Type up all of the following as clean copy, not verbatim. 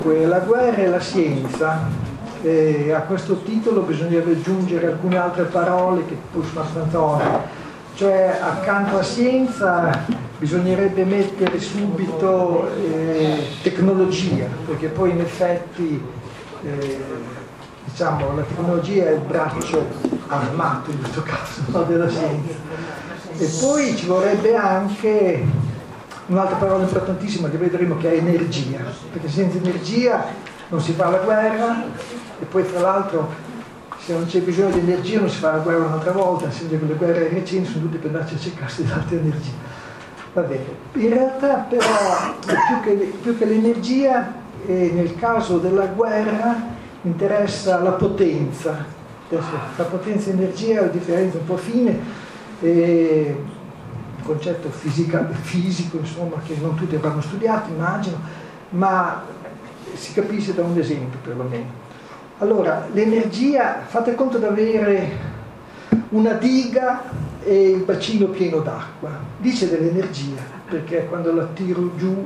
La guerra e la scienza, a questo titolo bisognerebbe aggiungere alcune altre parole che poi sono abbastanza ovvie. Cioè, accanto alla scienza bisognerebbe mettere subito tecnologia, perché poi in effetti diciamo, la tecnologia è il braccio armato in questo caso, no, della scienza. E poi ci vorrebbe anche un'altra parola importantissima che vedremo, che è energia, perché senza energia non si fa la guerra, e poi tra l'altro se non c'è bisogno di energia non si fa la guerra un'altra volta, nel senso che le guerre recenti sono tutte per andarci a cercarsi di altre energie. Va bene. In realtà però più che l'energia, nel caso della guerra interessa la potenza. Adesso, la potenza e energia è una differenza un po' fine, un concetto fisico insomma, che non tutti avranno studiato, immagino, ma si capisce da un esempio perlomeno. Allora, l'energia, fate conto di avere una diga e il bacino pieno d'acqua. Dice dell'energia, perché quando la tiro giù,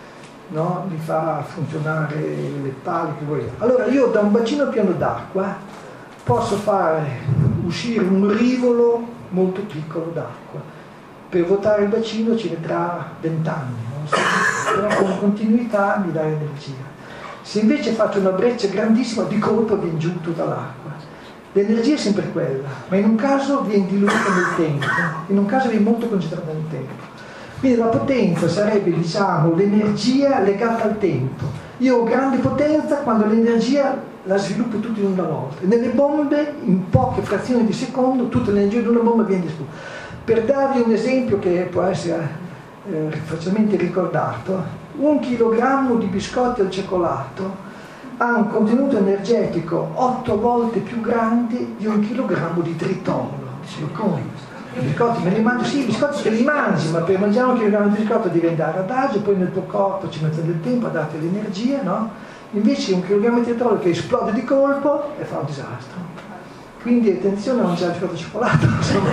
no, mi fa funzionare le pale che voglio. Allora, io da un bacino pieno d'acqua posso fare uscire un rivolo molto piccolo d'acqua. Per vuotare il bacino ci metterà 20 anni, non so, però con continuità mi dà energia. Se invece faccio una breccia grandissima, di colpo viene giù tutta l'acqua. L'energia è sempre quella, ma in un caso viene diluita nel tempo, in un caso viene molto concentrata nel tempo. Quindi la potenza sarebbe, diciamo, l'energia legata al tempo. Io ho grande potenza quando l'energia la sviluppo tutta in una volta. Nelle bombe, in poche frazioni di secondo, tutta l'energia di una bomba viene distrutta. Per darvi un esempio che può essere facilmente ricordato, 1 chilogrammo di biscotti al cioccolato ha un contenuto energetico 8 volte più grande di 1 chilogrammo di tritolo. Dicevo, come? I biscotti me li mangio? Sì, i biscotti te li mangi, ma per mangiare 1 chilogrammo di biscotto devi andare ad agio, poi nel tuo corpo ci mette del tempo a darti l'energia, no? Invece 1 chilogrammo di tritolo che esplode di colpo e fa un disastro. Quindi attenzione a mangiare il biscotto di cioccolato.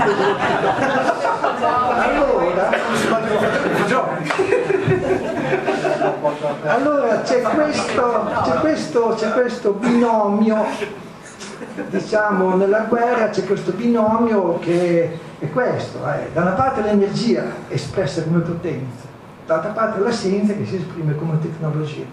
Allora c'è questo binomio, diciamo, nella guerra c'è questo binomio che è questo, da una parte l'energia espressa come potenza, dall'altra parte la scienza che si esprime come tecnologia.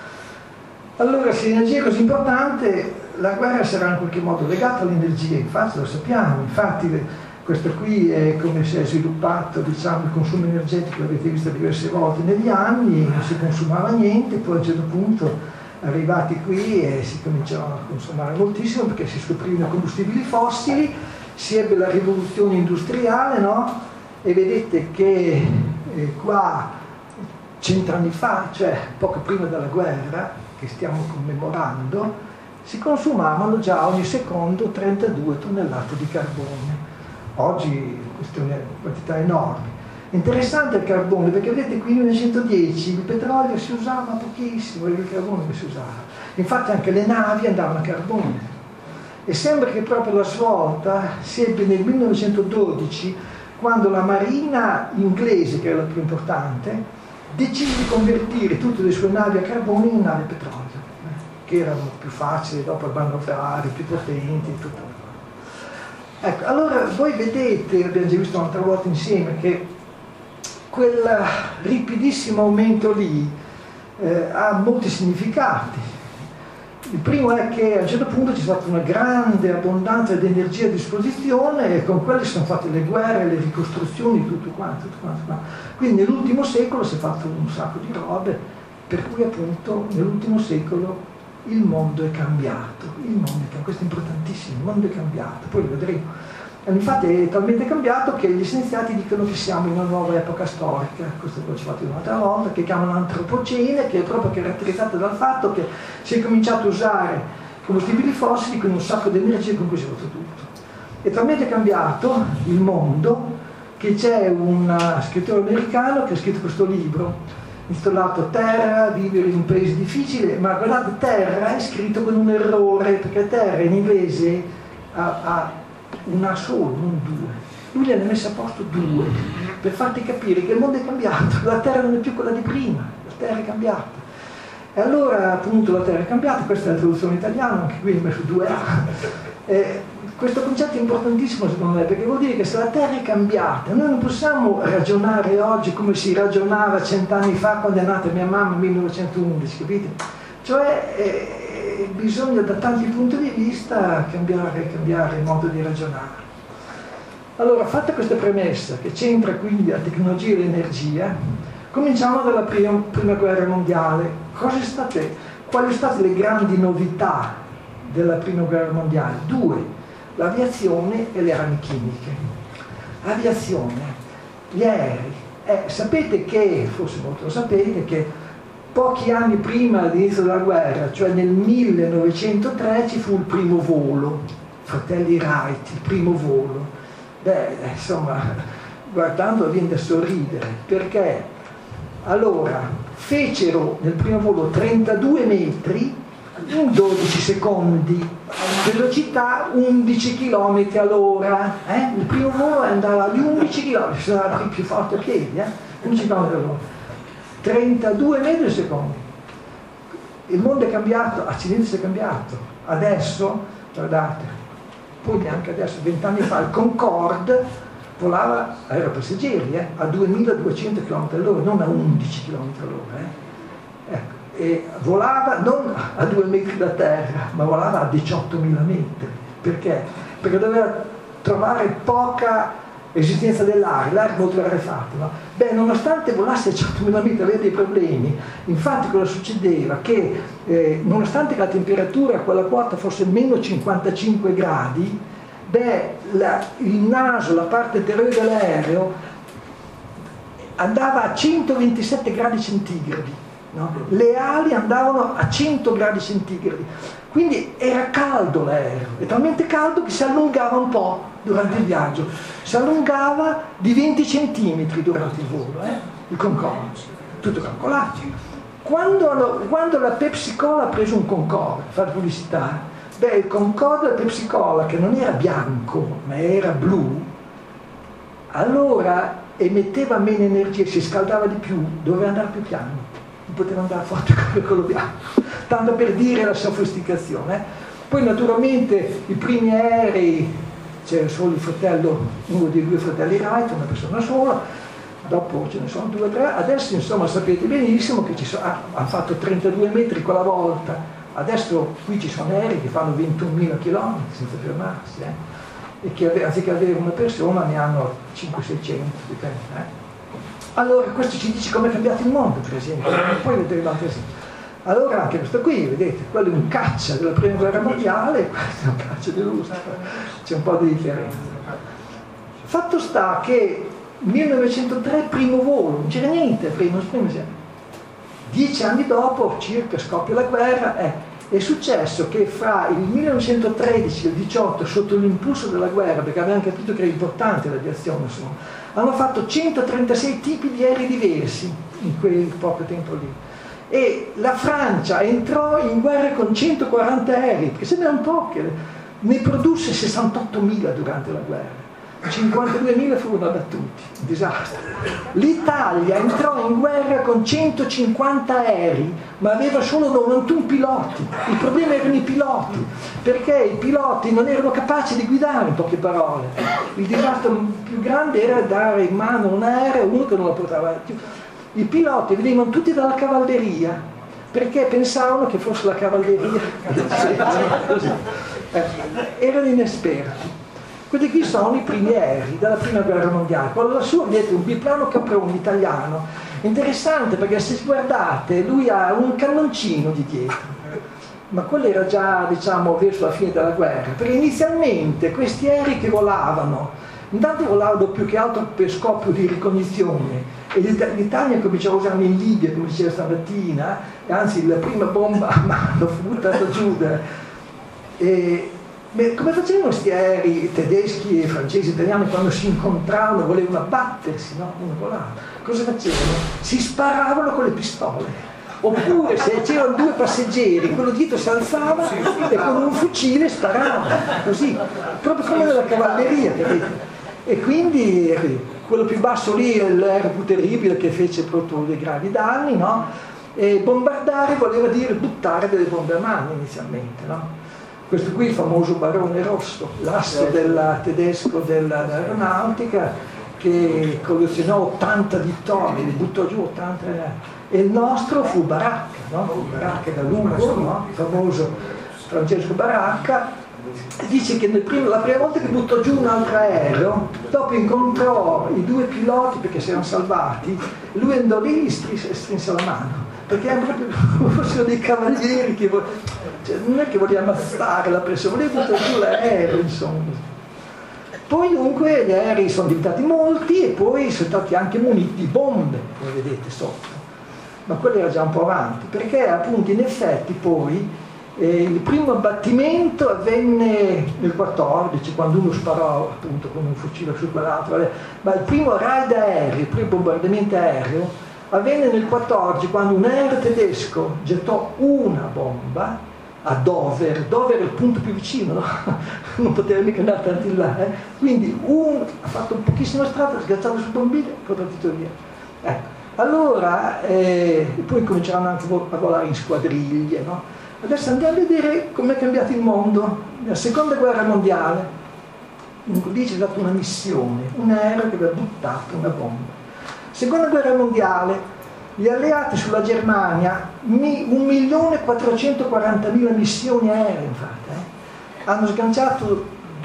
Allora, se l'energia è così importante, la guerra sarà in qualche modo legata all'energia, infatti lo sappiamo, infatti questo qui è come si è sviluppato, diciamo, il consumo energetico, l'avete visto diverse volte negli anni, non si consumava niente, poi a un certo punto arrivati qui si cominciava a consumare moltissimo perché si scoprivano i combustibili fossili, si ebbe la rivoluzione industriale, no? E vedete che qua 100 anni fa, cioè poco prima della guerra, che stiamo commemorando, si consumavano già ogni secondo 32 tonnellate di carbone. Oggi questa è una quantità enorme. Interessante il carbone, perché vedete qui nel 1910 il petrolio si usava pochissimo, era il carbone che si usava. Infatti anche le navi andavano a carbone. E sembra che proprio la svolta si ebbe nel 1912, quando la marina inglese, che era la più importante, decise di convertire tutte le sue navi a carbone in navi a petrolio, che erano più facili dopo a manovrare, più potenti e tutto. Ecco, allora voi vedete, abbiamo già visto un'altra volta insieme, che quel ripidissimo aumento lì ha molti significati. Il primo è che a un certo punto c'è stata una grande abbondanza di energia a disposizione e con quelle sono fatte le guerre, le ricostruzioni, tutto quanto. Quindi nell'ultimo secolo si è fatto un sacco di robe, per cui appunto nell'ultimo secolo il mondo è cambiato. Questo è importantissimo, il mondo è cambiato, poi lo vedremo. Infatti è talmente cambiato che gli scienziati dicono che siamo in una nuova epoca storica, questo poi ci ho fatto un'altra volta, che chiamano antropocene, che è proprio caratterizzata dal fatto che si è cominciato a usare combustibili fossili con un sacco di energia con cui si è fatto tutto. È talmente cambiato il mondo che c'è un scrittore americano che ha scritto questo libro intitolato Terra, vivere in un paese difficile, ma guardate, Terra è scritto con un errore, perché Terra in inglese ha una sola, non due. Lui ne ha messo a posto 2, per farti capire che il mondo è cambiato, la Terra non è più quella di prima, la Terra è cambiata. E allora appunto la terra è cambiata, questa è la traduzione italiana, anche qui ho messo 2A. Questo concetto è importantissimo secondo me, perché vuol dire che se la terra è cambiata, noi non possiamo ragionare oggi come si ragionava 100 anni fa quando è nata mia mamma nel 1911, capite? Cioè bisogna da tanti punti di vista cambiare il modo di ragionare. Allora, fatta questa premessa, che c'entra quindi la tecnologia e l'energia, cominciamo dalla prima guerra mondiale. Quali sono state le grandi novità della prima guerra mondiale? 2. L'aviazione e le armi chimiche. Aviazione, gli aerei. Sapete che, forse molto lo sapete, che pochi anni prima dell'inizio della guerra, cioè nel 1903, ci fu il primo volo, fratelli Wright, il primo volo. Insomma, guardandolo viene da sorridere, perché allora fecero nel primo volo 32 metri in 12 secondi, velocità 11 km all'ora. Il primo volo andava di 11 km, si andava più forte a piedi, 11 km all'ora, 32 metri al secondo. Il mondo è cambiato, accidenti è cambiato. Adesso, guardate, poi neanche adesso, 20 anni fa, il Concorde volava, era passeggeri, a 2200 km all'ora, non a 11 km all'ora. Ecco. E volava non a 2 metri da terra, ma volava a 18.000 metri. Perché? Perché doveva trovare poca esistenza dell'aria, molto rarefatta, no? Nonostante volasse a 18.000 metri aveva dei problemi. Infatti cosa succedeva? Che nonostante la temperatura a quella quota fosse meno 55 gradi, il naso, la parte anteriore dell'aereo, andava a 127 gradi centigradi. No? Le ali andavano a 100 gradi centigradi, quindi era caldo l'aereo, è talmente caldo che si allungava un po' durante il viaggio, si allungava di 20 centimetri durante il volo, il Concorde, tutto calcolato. Quando la Pepsi Cola ha preso un Concorde, fare pubblicità, il Concorde della Pepsi Cola, che non era bianco ma era blu, allora emetteva meno energia, si scaldava di più, doveva andare più piano, poteva andare forte come quello bianco, tanto per dire la sofisticazione. Poi naturalmente i primi aerei, c'era solo il fratello, uno dei 2 fratelli Wright, una persona sola, dopo ce ne sono 2 o 3, adesso insomma sapete benissimo che hanno fatto 32 metri quella volta, adesso qui ci sono aerei che fanno 21.000 km senza fermarsi, e che anziché avere una persona ne hanno 500-600, dipende. Allora questo ci dice come è cambiato il mondo, per esempio, poi vedremo anche così. Allora anche questo qui, vedete, quello è un caccia della prima guerra mondiale, questo è un caccia dell'URSS, c'è un po' di differenza. Fatto sta che 1903 primo volo, non c'era niente prima, 10 anni dopo circa scoppia la guerra, è successo che fra il 1913 e il 18, sotto l'impulso della guerra, perché avevano capito che era importante l'aviazione, insomma, hanno fatto 136 tipi di aerei diversi in quel poco tempo lì. E la Francia entrò in guerra con 140 aerei, perché se ne erano poche, ne produsse 68.000 durante la guerra. 52.000 furono abbattuti, un disastro. L'Italia entrò in guerra con 150 aerei, ma aveva solo 91 piloti. Il problema erano i piloti, perché i piloti non erano capaci di guidare, in poche parole. Il disastro più grande era dare in mano un aereo a uno che non lo portava più. I piloti venivano tutti dalla cavalleria, perché pensavano che fosse la cavalleria. Erano inesperti. Questi qui sono i primi aerei della prima guerra mondiale. Quello lassù vedete un biplano Caproni italiano, interessante perché se guardate lui ha un cannoncino di dietro, ma quello era già diciamo verso la fine della guerra, perché inizialmente questi aerei che volavano, intanto volavano più che altro per scopo di ricognizione, e l'Italia cominciò a usarli in Libia, come diceva stamattina, e anzi la prima bomba a mano fu buttata giù come facevano questi aerei tedeschi, francesi, italiani quando si incontravano, volevano abbattersi, no? Uno volava. Cosa facevano? Si sparavano con le pistole. Oppure se c'erano 2 passeggeri, quello dietro si alzava e con un fucile sparava, così, proprio come nella cavalleria, capite? E quindi quello più basso lì era più terribile, che fece proprio dei gravi danni, no? E bombardare voleva dire buttare delle bombe a mano inizialmente, no? Questo qui, il famoso Barone Rosso, l'asso tedesco dell'aeronautica, che collezionò 80 vittorie, li buttò giù 80, e il nostro fu Baracca, no? Baracca da Lugo, no? Il famoso Francesco Baracca. Dice che la prima volta che buttò giù un altro aereo, dopo incontrò i due piloti perché si erano salvati, lui andò lì e strinse la mano, perché erano proprio fossero dei cavalieri che cioè, non è che voleva ammazzare la persona, voleva buttare giù l'aereo, insomma. Poi dunque gli aerei sono diventati molti e poi sono stati anche muniti di bombe, come vedete sotto, ma quello era già un po' avanti, perché appunto in effetti poi il primo abbattimento avvenne nel 14, quando uno sparò appunto con un fucile su quell'altro, ma il primo raid aereo, il primo bombardamento aereo avvenne nel 14, quando un aereo tedesco gettò una bomba a Dover è il punto più vicino, no? Non poteva mica andare tanto in là, quindi ha fatto un pochissima strada, sganciato sul bombino e poi partito via. Ecco. Allora, poi cominceranno anche a volare in squadriglie, no? Adesso andiamo a vedere come è cambiato il mondo. Nella seconda guerra mondiale, lì c'è stata una missione, un aereo che aveva buttato una bomba. Seconda guerra mondiale, gli alleati sulla Germania, 1.440.000 missioni aeree, infatti, hanno sganciato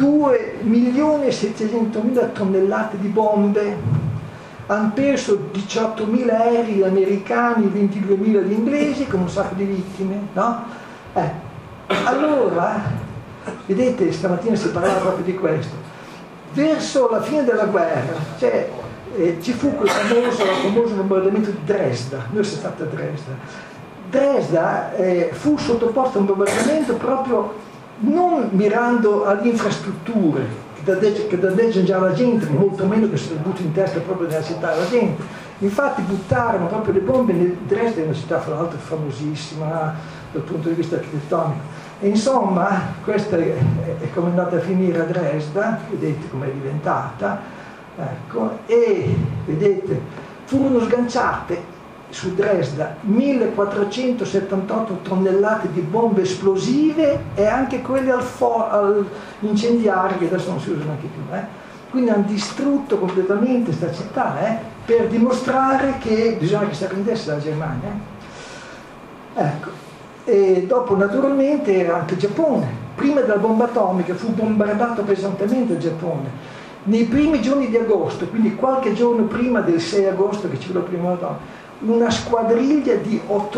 2.700.000 tonnellate di bombe, hanno perso 18.000 aerei americani, 22.000 gli inglesi, con un sacco di vittime, no? Allora, vedete, stamattina si parlava proprio di questo. Verso la fine della guerra, ci fu quel famoso bombardamento di Dresda. Noi siamo stati a Dresda. Dresda fu sottoposta a un bombardamento proprio non mirando alle infrastrutture, che danneggiano già la gente, molto meno che se le butti in testa proprio nella città della gente. Infatti buttarono proprio le bombe nel Dresda, è una città fra l'altro famosissima dal punto di vista architettonico. E insomma, questa è come è andata a finire a Dresda, vedete com'è diventata, ecco, e vedete, furono sganciate su Dresda 1478 tonnellate di bombe esplosive e anche quelle incendiarie, che adesso non si usano neanche più. Quindi hanno distrutto completamente questa città, per dimostrare che bisogna che si arrendesse la Germania. Ecco. E dopo naturalmente anche il Giappone, prima della bomba atomica fu bombardato pesantemente il Giappone. Nei primi giorni di agosto, quindi qualche giorno prima del 6 agosto che ci fu la prima atomica, una squadriglia di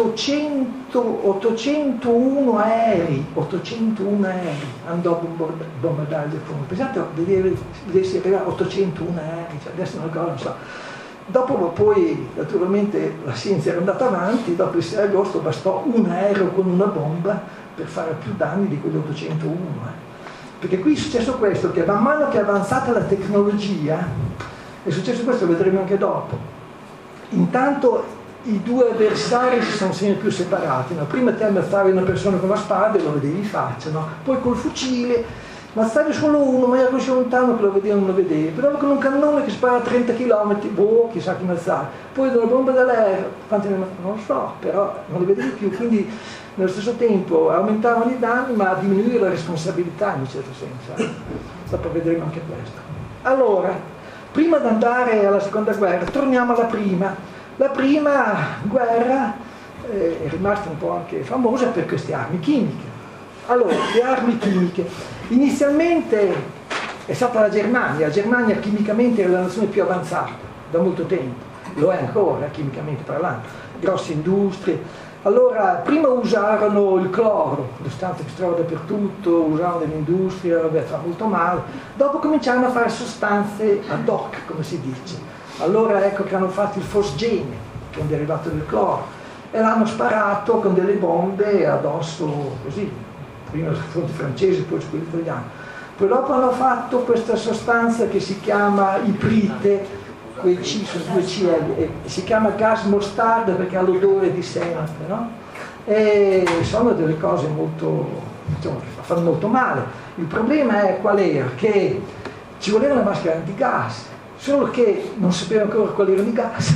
801 aerei andò a bombardare il Giappone. Pensate a vedersi arrivare 801 aerei, adesso non so. Dopo poi naturalmente la scienza era andata avanti, dopo il 6 agosto bastò un aereo con una bomba per fare più danni di quegli 801. Perché qui è successo questo, che man mano che è avanzata la tecnologia, è successo questo, lo vedremo anche dopo. Intanto i due avversari si sono sempre più separati, no? Prima te ammazzavi una persona con la spada e lo vedevi in faccia, no? Poi col fucile ammazzare solo uno, ma era così lontano che lo vedevi non lo vedevi, però con un cannone che spara a 30 km, chissà chi ammazzare. Poi una bomba dall'aereo, quanti ne ammazzavano? Non lo so, però non li vedevi più, quindi nello stesso tempo aumentavano i danni ma diminuire la responsabilità in un certo senso. Dopo vedremo anche questo. Allora, prima di andare alla seconda guerra, torniamo alla prima. La prima guerra è rimasta un po' anche famosa per queste armi chimiche. Allora, le armi chimiche. Inizialmente è stata la Germania chimicamente è la nazione più avanzata da molto tempo, lo è ancora chimicamente parlando, grosse industrie. Allora, prima usarono il cloro, sostanza che si trova dappertutto, usavano nell'industria, fa molto male. Dopo cominciarono a fare sostanze ad hoc, come si dice. Allora ecco che hanno fatto il fosgene, che è un derivato del cloro, e l'hanno sparato con delle bombe addosso così. Prima su fronte francese, poi su quello italiano. Poi dopo hanno fatto questa sostanza che si chiama iprite, quei C sono 2 CL, e si chiama gas mostarda perché ha l'odore di senape, no? E sono delle cose molto, insomma, fanno molto male. Il problema è qual era? Che ci voleva una maschera antigas, solo che non sapevano ancora quali erano i gas,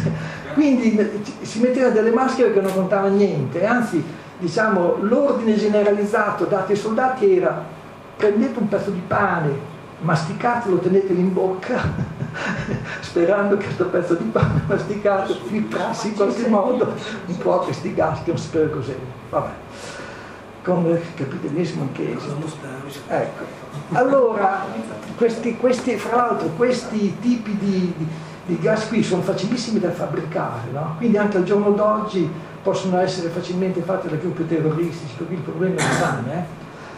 Quindi si mettevano delle maschere che non contavano niente, anzi, diciamo, l'ordine generalizzato dato ai soldati era: prendete un pezzo di pane, masticatelo, tenetelo in bocca, sperando che questo pezzo di pane masticato filtrasse in qualche modo un po' questi gas, che non sapevo cos'era. Vabbè, capite benissimo che ecco. Allora, fra l'altro, questi tipi di gas qui sono facilissimi da fabbricare, no? Quindi anche al giorno d'oggi possono essere facilmente fatti da gruppi terroristici, per cui il problema è grande.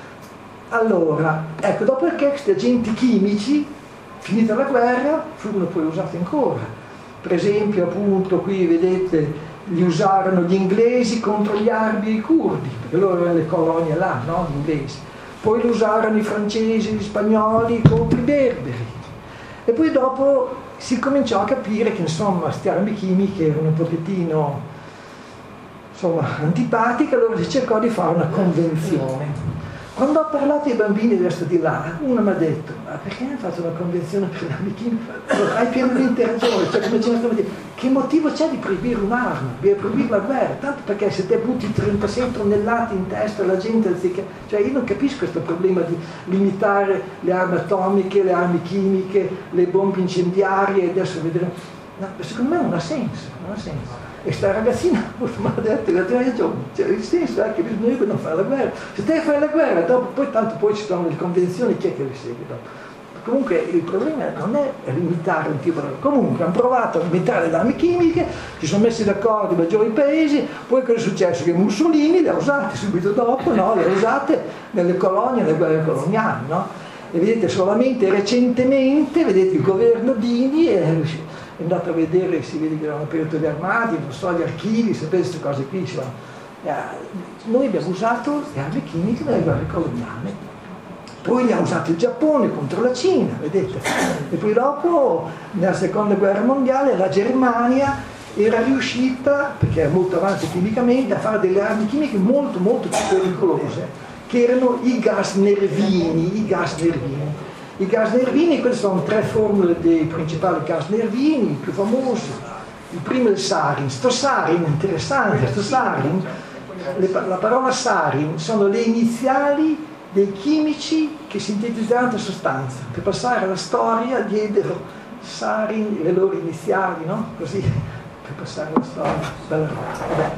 Allora, ecco, dopodiché questi agenti chimici, finita la guerra, furono poi usati ancora. Per esempio, appunto, qui vedete, li usarono gli inglesi contro gli arabi e i curdi, perché loro erano le colonie là, no? Gli inglesi. Poi li usarono i francesi e gli spagnoli contro i berberi. E poi dopo si cominciò a capire che, insomma, queste armi chimiche erano un pochettino, insomma, antipatiche, allora si cercò di fare una convenzione. Quando ho parlato ai bambini adesso di là, uno mi ha detto: ma perché hanno fatto una convenzione per le armi chimiche? Hai pienamente ragione, cioè, come ce ne che motivo c'è di proibire un'arma, di proibire la guerra? Tanto perché se te butti 36 tonnellate in testa alla gente, anziché, cioè io non capisco questo problema di limitare le armi atomiche, le armi chimiche, le bombe incendiarie, adesso vedremo. No, secondo me non ha senso, non ha senso. E sta ragazzina mi ha detto, cioè, il senso è che bisognerebbe non fare la guerra. Se te fai la guerra, dopo, poi tanto poi ci sono le convenzioni, chi è che le segue dopo? Comunque il problema non è limitare un tipo di... Comunque hanno provato a limitare le armi chimiche, si sono messi d'accordo i maggiori paesi, poi cosa è successo? Che Mussolini le ha usate subito dopo, no? Le ha usate nelle colonie, nelle guerre coloniali, no? E vedete, solamente recentemente, vedete, il governo Dini è andato a vedere, si vede che erano aperti gli armadi, non so, gli archivi, sapete queste cose qui. Noi abbiamo usato le armi chimiche nelle guerre coloniali, poi le ha usate il Giappone contro la Cina, vedete, e poi dopo, nella seconda guerra mondiale, la Germania era riuscita, perché è molto avanti chimicamente, a fare delle armi chimiche molto molto più pericolose, che erano i gas nervini, I gas nervini, queste sono 3 formule dei principali gas nervini, i più famosi. Il primo è il sarin. Sto sarin, interessante, la parola sarin sono le iniziali dei chimici che sintetizzarono la sostanza. Per passare alla storia diedero sarin, le loro iniziali, no? Così, per passare alla storia. Bella roba. Vabbè.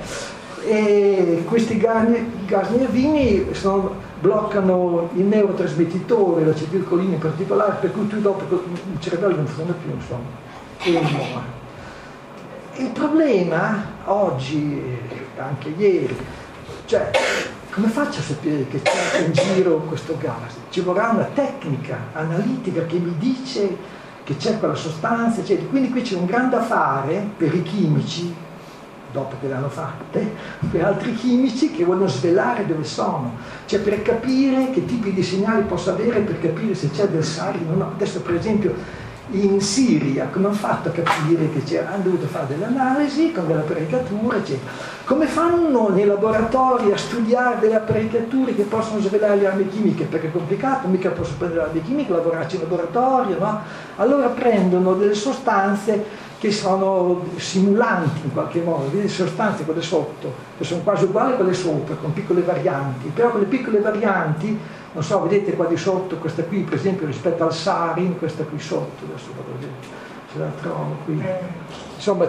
E questi gas nervini bloccano il neurotrasmettitore, l'acetilcolina in particolare, per cui tu dopo il cervello non funziona più, insomma, e muore. Il problema oggi, anche ieri, cioè, come faccio a sapere che c'è in giro questo gas? Ci vorrà una tecnica analitica che mi dice che c'è quella sostanza, eccetera. Quindi qui c'è un grande affare per i chimici, dopo che le hanno fatte, per altri chimici che vogliono svelare dove sono, cioè per capire che tipi di segnali posso avere, per capire se c'è del sarin o no. Adesso per esempio in Siria come hanno fatto a capire che c'era? Hanno dovuto fare delle analisi con delle apparecchiature, eccetera. Come fanno nei laboratori a studiare delle apparecchiature che possono svelare le armi chimiche? Perché è complicato, mica posso prendere le armi chimiche, lavorarci in laboratorio, no? Allora prendono delle sostanze che sono simulanti in qualche modo, delle sostanze quelle sotto, che sono quasi uguali a quelle sopra, con piccole varianti, però quelle piccole varianti, non so, vedete qua di sotto, questa qui per esempio rispetto al sarin, questa qui sotto, adesso vado a vedere se la trovo qui, insomma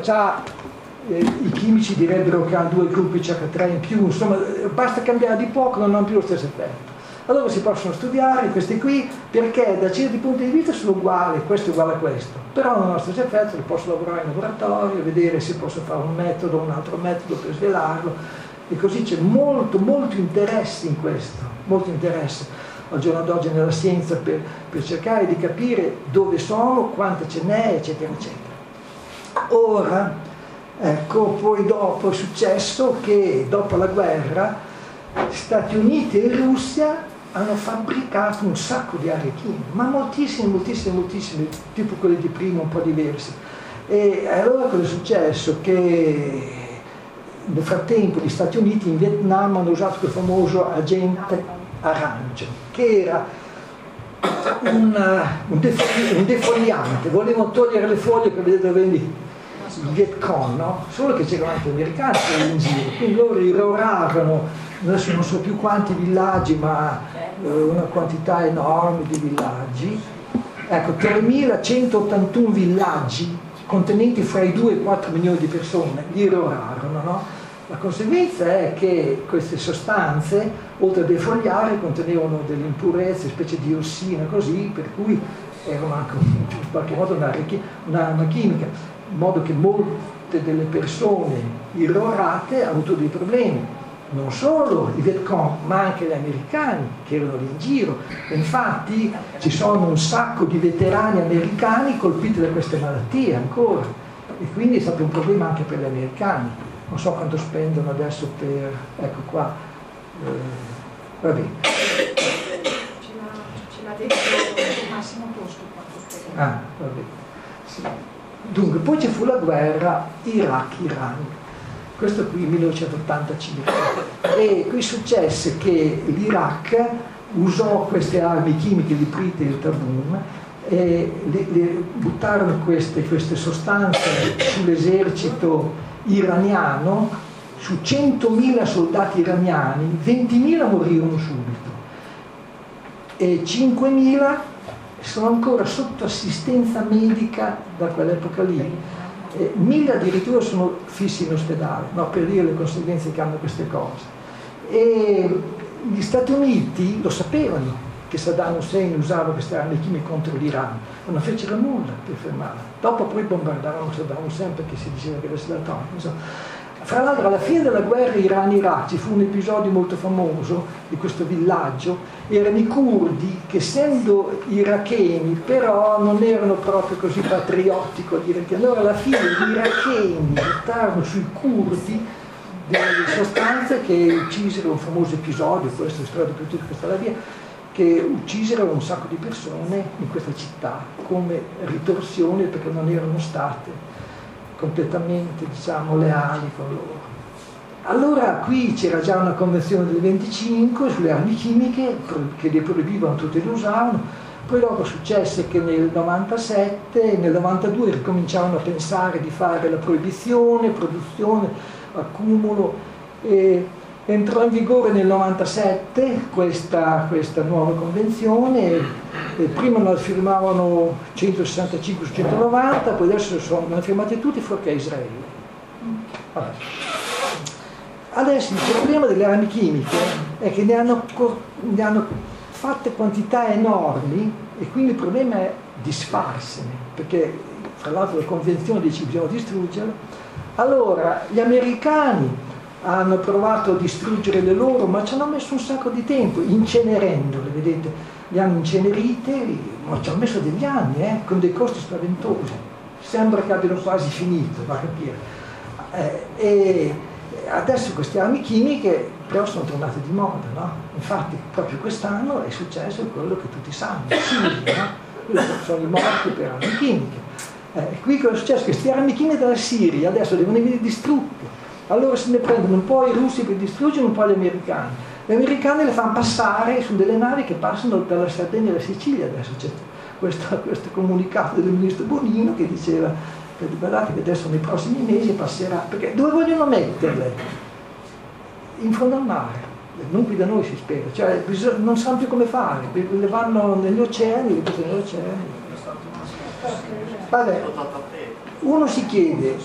i chimici direbbero che ha 2 gruppi CH3 in più, insomma basta cambiare di poco, non hanno più lo stesso effetto. Allora si possono studiare questi qui perché da certi punti di vista sono uguali, questo è uguale a questo, però non hanno lo stesso effetto, li posso lavorare in laboratorio, vedere se posso fare un metodo, un altro metodo per svelarlo, e così c'è molto interesse in questo, molto interesse al giorno d'oggi nella scienza per cercare di capire dove sono, quanta ce n'è, eccetera, eccetera. Ora, ecco, poi dopo è successo che dopo la guerra Stati Uniti e Russia hanno fabbricato un sacco di armi chimiche, ma moltissime, tipo quelle di prima, un po' diverse. E allora cosa è successo? Che nel frattempo gli Stati Uniti in Vietnam hanno usato quel famoso agente arancio, che era un defoliante, volevano togliere le foglie per vedere dove vendi. il Viet Cong, no? Solo che c'erano anche gli americani in giro, quindi loro irroravano, adesso non so più quanti villaggi, ma una quantità enorme di villaggi, ecco, 3.181 villaggi contenenti fra i 2 e i 4 milioni di persone, li irrorarono, no? La conseguenza è che queste sostanze, oltre a defogliare, contenevano delle impurezze, specie di diossina, così, per cui erano anche in qualche modo un'arma chimica, in modo che molte delle persone irrorate hanno avuto dei problemi. Non solo i Viet Cong, ma anche gli americani che erano lì in giro. E infatti ci sono un sacco di veterani americani colpiti da queste malattie ancora. E quindi è stato un problema anche per gli americani. Non so quanto spendono adesso per... ecco qua. Va bene. Ce l'ha detto il Massimo Tosco quanto spendono. Ah, va bene. Sì. Dunque, poi ci fu la guerra Iraq-Iran. Questo qui 1985, e qui successe che l'Iraq usò queste armi chimiche, l'iprite e il tabun, e buttarono queste sostanze sull'esercito iraniano. Su 100.000 soldati iraniani 20.000 morirono subito e 5.000 sono ancora sotto assistenza medica da quell'epoca lì. 1.000 addirittura sono fissi in ospedale, no, per dire le conseguenze che hanno queste cose. E gli Stati Uniti lo sapevano che Saddam Hussein usava queste armi chimiche contro l'Iran, ma non fecero nulla per fermarla. Dopo poi bombardarono Saddam Hussein perché si diceva che avesse l'atomico. Fra l'altro alla fine della guerra Iran-Iraq ci fu un episodio molto famoso di questo villaggio, erano i curdi che, essendo iracheni, però non erano proprio così patriottici a dire che allora alla fine gli iracheni buttarono sui curdi delle sostanze che uccisero, un famoso episodio, questo è storia di questa la via, che uccisero un sacco di persone in questa città come ritorsione perché non erano state completamente, diciamo, leali con loro. Allora qui c'era già una convenzione del 25 sulle armi chimiche che le proibivano, tutte le usavano. Poi dopo successe che nel 97 e nel 92 ricominciarono a pensare di fare la proibizione, produzione, accumulo, e entrò in vigore nel 97 questa nuova convenzione, e prima la firmavano 165 su 190, poi adesso sono firmati tutti fuorché Israele. Vabbè. Adesso il problema delle armi chimiche è che ne hanno fatte quantità enormi, e quindi il problema è disfarsene, perché fra l'altro la convenzione dice che bisogna distruggerle. Allora gli americani hanno provato a distruggere le loro, ma ci hanno messo un sacco di tempo, incenerendole, vedete, le hanno incenerite, ma ci hanno messo degli anni, con dei costi spaventosi. Sembra che abbiano quasi finito, va a capire. E adesso queste armi chimiche però sono tornate di moda, no? Infatti proprio quest'anno è successo quello che tutti sanno, Siria, no? Sono i morti per armi chimiche. Qui cosa è successo? Queste armi chimiche dalla Siria adesso devono venire distrutte. Allora se ne prendono un po' i russi per distruggere, un po' gli americani. Gli americani le fanno passare su delle navi che passano dalla Sardegna alla Sicilia. Adesso c'è questo comunicato del ministro Bonino che diceva che guardate che adesso nei prossimi mesi passerà, perché dove vogliono metterle? In fondo al mare, non qui da noi si spera, cioè non sanno più come fare, le vanno negli oceani, le buttano negli oceani. Vabbè, uno si chiede,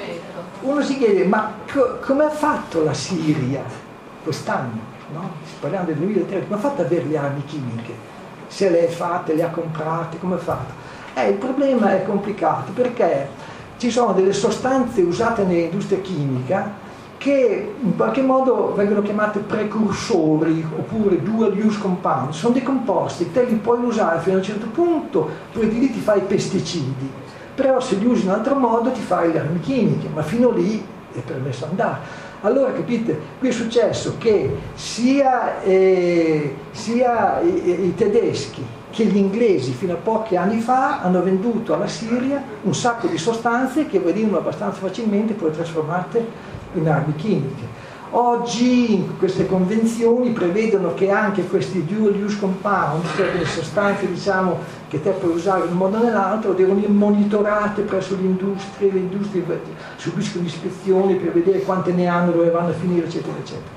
ma come ha fatto la Siria quest'anno? No? Parliamo del 2013, come ha fatto ad avere le armi chimiche? Se le ha fatte, le ha comprate, come ha fatto? Il problema è complicato perché ci sono delle sostanze usate nell'industria chimica che in qualche modo vengono chiamate precursori oppure dual use compound, sono dei composti, te li puoi usare fino a un certo punto, poi di lì ti fai i pesticidi, però se li usi in un altro modo ti fai le armi chimiche, ma fino lì è permesso andare. Allora capite, qui è successo che sia i tedeschi che gli inglesi fino a pochi anni fa hanno venduto alla Siria un sacco di sostanze che venivano abbastanza facilmente poi trasformate in armi chimiche. Oggi queste convenzioni prevedono che anche questi dual use compound, cioè delle sostanze diciamo, che te puoi usare in un modo o nell'altro, devono essere monitorate presso le industrie subiscono ispezioni per vedere quante ne hanno, dove vanno a finire, eccetera, eccetera.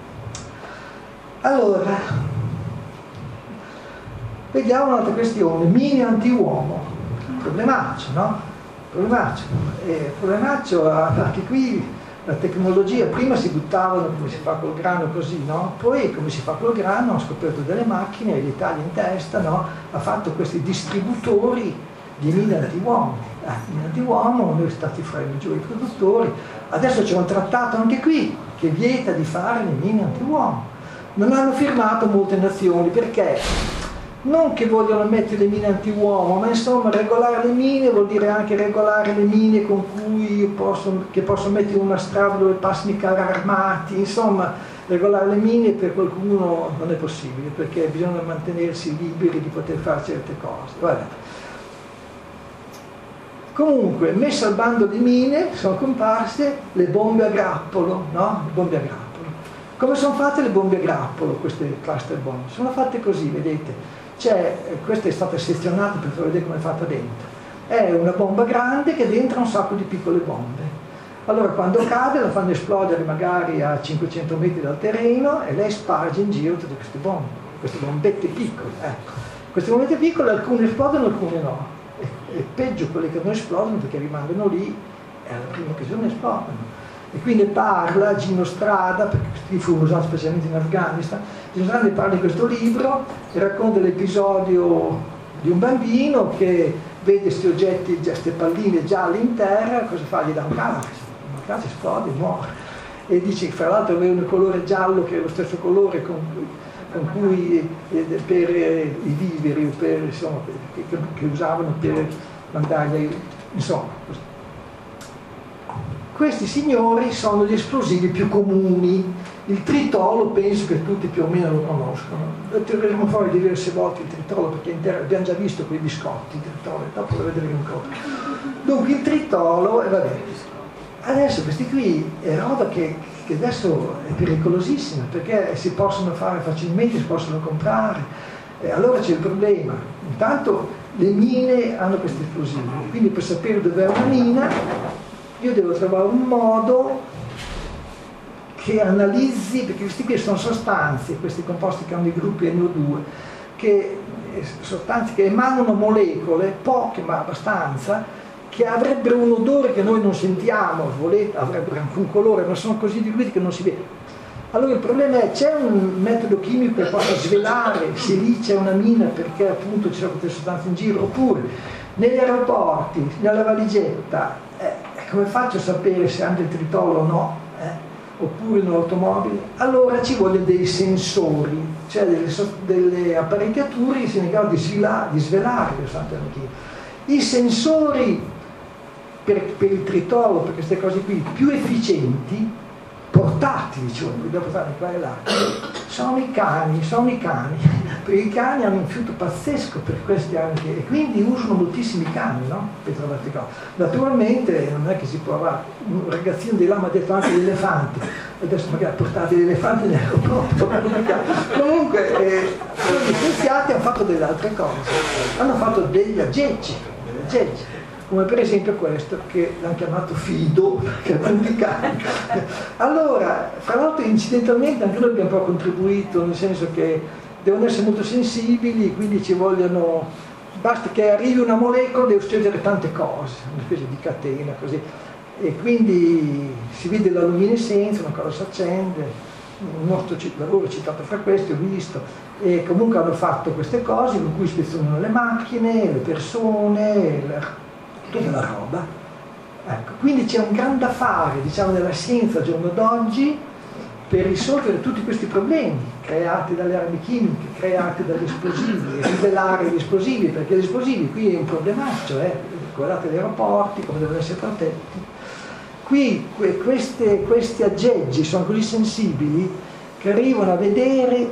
Allora, vediamo un'altra questione, mine anti-uomo, problematico, no? Problematico, anche qui la tecnologia, prima si buttavano come si fa col grano così, no? Poi come si fa col grano hanno scoperto delle macchine e l'Italia in testa, no? Ha fatto questi distributori di mine anti-uomo. Mine anti-uomo, noi siamo stati fra i maggiori produttori, adesso c'è un trattato anche qui che vieta di fare le mine anti-uomo. Non hanno firmato molte nazioni perché? Non che vogliono mettere le mine anti-uomo, ma insomma regolare le mine vuol dire anche regolare le mine con cui che posso mettere in una strada dove passano i carri armati, insomma regolare le mine per qualcuno non è possibile perché bisogna mantenersi liberi di poter fare certe cose. Vabbè. Comunque, messe al bando di mine, sono comparse le bombe a grappolo, no? Le bombe a grappolo. Come sono fatte le bombe a grappolo, queste cluster bomb? Sono fatte così, vedete? Questa è stata sezionata per far vedere come è fatta dentro. È una bomba grande che dentro ha un sacco di piccole bombe. Allora quando cade la fanno esplodere magari a 500 metri dal terreno e lei sparge in giro tutte queste bombe, queste bombette piccole. Ecco. Queste bombette piccole alcune esplodono, alcune no. E peggio quelle che non esplodono perché rimangono lì e alla prima occasione esplodono. E qui ne parla Gino Strada, perché questi furono usati specialmente in Afghanistan. Gino Strada ne parla in questo libro e racconta l'episodio di un bambino che vede questi oggetti, queste palline gialle in terra, cosa fa? Gli dà un calcio, esplode, muore. E dice che fra l'altro aveva un colore giallo che è lo stesso colore con cui per i viveri o per, insomma, che usavano per mandargli, insomma. Questi signori sono gli esplosivi più comuni. Il tritolo penso che tutti più o meno lo conoscono. Lo tireremo fuori diverse volte il tritolo perché abbiamo già visto quei biscotti, il tritolo, dopo lo vedremo ancora. Dunque il tritolo, vabbè, adesso questi qui è roba che adesso è pericolosissima perché si possono fare facilmente, si possono comprare. Allora c'è il problema. Intanto le mine hanno questi esplosivi, quindi per sapere dov'è una mina io devo trovare un modo che analizzi, perché questi qui sono sostanze, questi composti che hanno i gruppi NO2, sostanze che emanano molecole, poche ma abbastanza, che avrebbero un odore che noi non sentiamo, avrebbero anche un colore, ma sono così diluiti che non si vede. Allora il problema è, c'è un metodo chimico che possa svelare se lì c'è una mina perché appunto ci sono queste sostanze in giro, oppure negli aeroporti, nella valigetta, come faccio a sapere se hanno il tritolo o no? Oppure in un'automobile? Allora ci vogliono dei sensori, cioè delle apparecchiature che siano in grado di svelare le sostanze chimiche. I sensori per il tritolo, per queste cose qui, più efficienti, portatili, cioè, da portare qua e là, sono i cani, perché i cani hanno un fiuto pazzesco per questi anche, e quindi usano moltissimi cani, no? Per trovare queste cose. Naturalmente non è che si può avere, un ragazzino di là mi ha detto anche gli elefanti, adesso magari portate gli elefanti nell'aeroporto. Comunque, gli scienziati hanno fatto delle altre cose, hanno fatto degli aggeggi, come per esempio questo che l'hanno chiamato Fido, che è un cani. Allora, fra l'altro incidentalmente anche noi abbiamo un po' contribuito, nel senso che devono essere molto sensibili, quindi ci vogliono, basta che arrivi una molecola, deve succedere tante cose, una specie di catena così, e quindi si vede la luminescenza, una cosa si accende, il nostro lavoro è citato fra questi, ho visto, e comunque hanno fatto queste cose con cui ispezionano le macchine, le persone, tutta la roba. Ecco, quindi c'è un gran da fare, diciamo, nella scienza al giorno d'oggi per risolvere tutti questi problemi creati dalle armi chimiche, creati dagli esplosivi, e rivelare gli esplosivi, perché gli esplosivi qui è un problemaccio, guardate gli aeroporti, come devono essere protetti. Qui questi aggeggi sono così sensibili che arrivano a vedere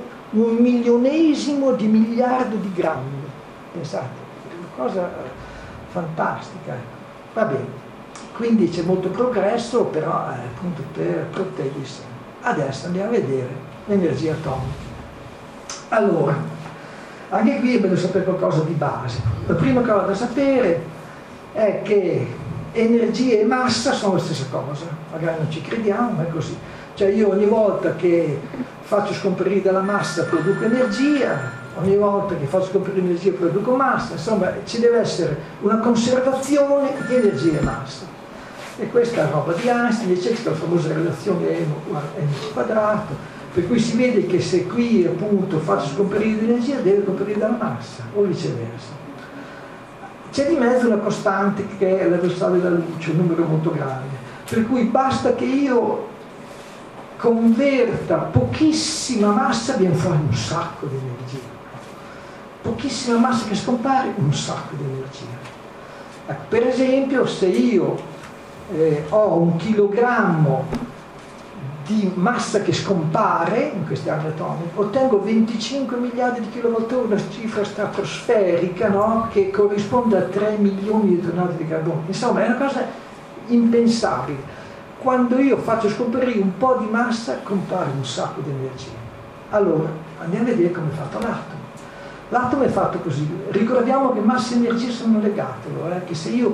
1/1000 di miliardo di grammi, pensate, è una cosa fantastica. Va bene, quindi c'è molto progresso, però appunto per proteggersi. Adesso andiamo a vedere l'energia atomica. Allora, anche qui è bello sapere qualcosa di base. La prima cosa da sapere è che energia e massa sono la stessa cosa, magari non ci crediamo, ma è così. Cioè io ogni volta che faccio scomparire dalla massa produco energia, ogni volta che faccio scomparire energia produco massa, insomma ci deve essere una conservazione di energia e massa. E questa è roba di Einstein, dice che è la famosa relazione mc quadrato, per cui si vede che se qui appunto faccio scomparire l'energia deve scomparire dalla massa, o viceversa. C'è di mezzo una costante che è la velocità della luce, un numero molto grande, per cui basta che io converta pochissima massa, viene fuori un sacco di energia. Pochissima massa che scompare, un sacco di energia. Ecco, per esempio, se io ho 1 chilogrammo di massa che scompare in queste armi atomiche, ottengo 25 miliardi di kilowattora, una cifra stratosferica, no? Che corrisponde a 3 milioni di tonnellate di carbonio. Insomma, è una cosa impensabile. Quando io faccio scomparire un po' di massa, compare un sacco di energia. Allora, andiamo a vedere come è fatto l'atomo. L'atomo è fatto così. Ricordiamo che massa e energia sono legate, che se io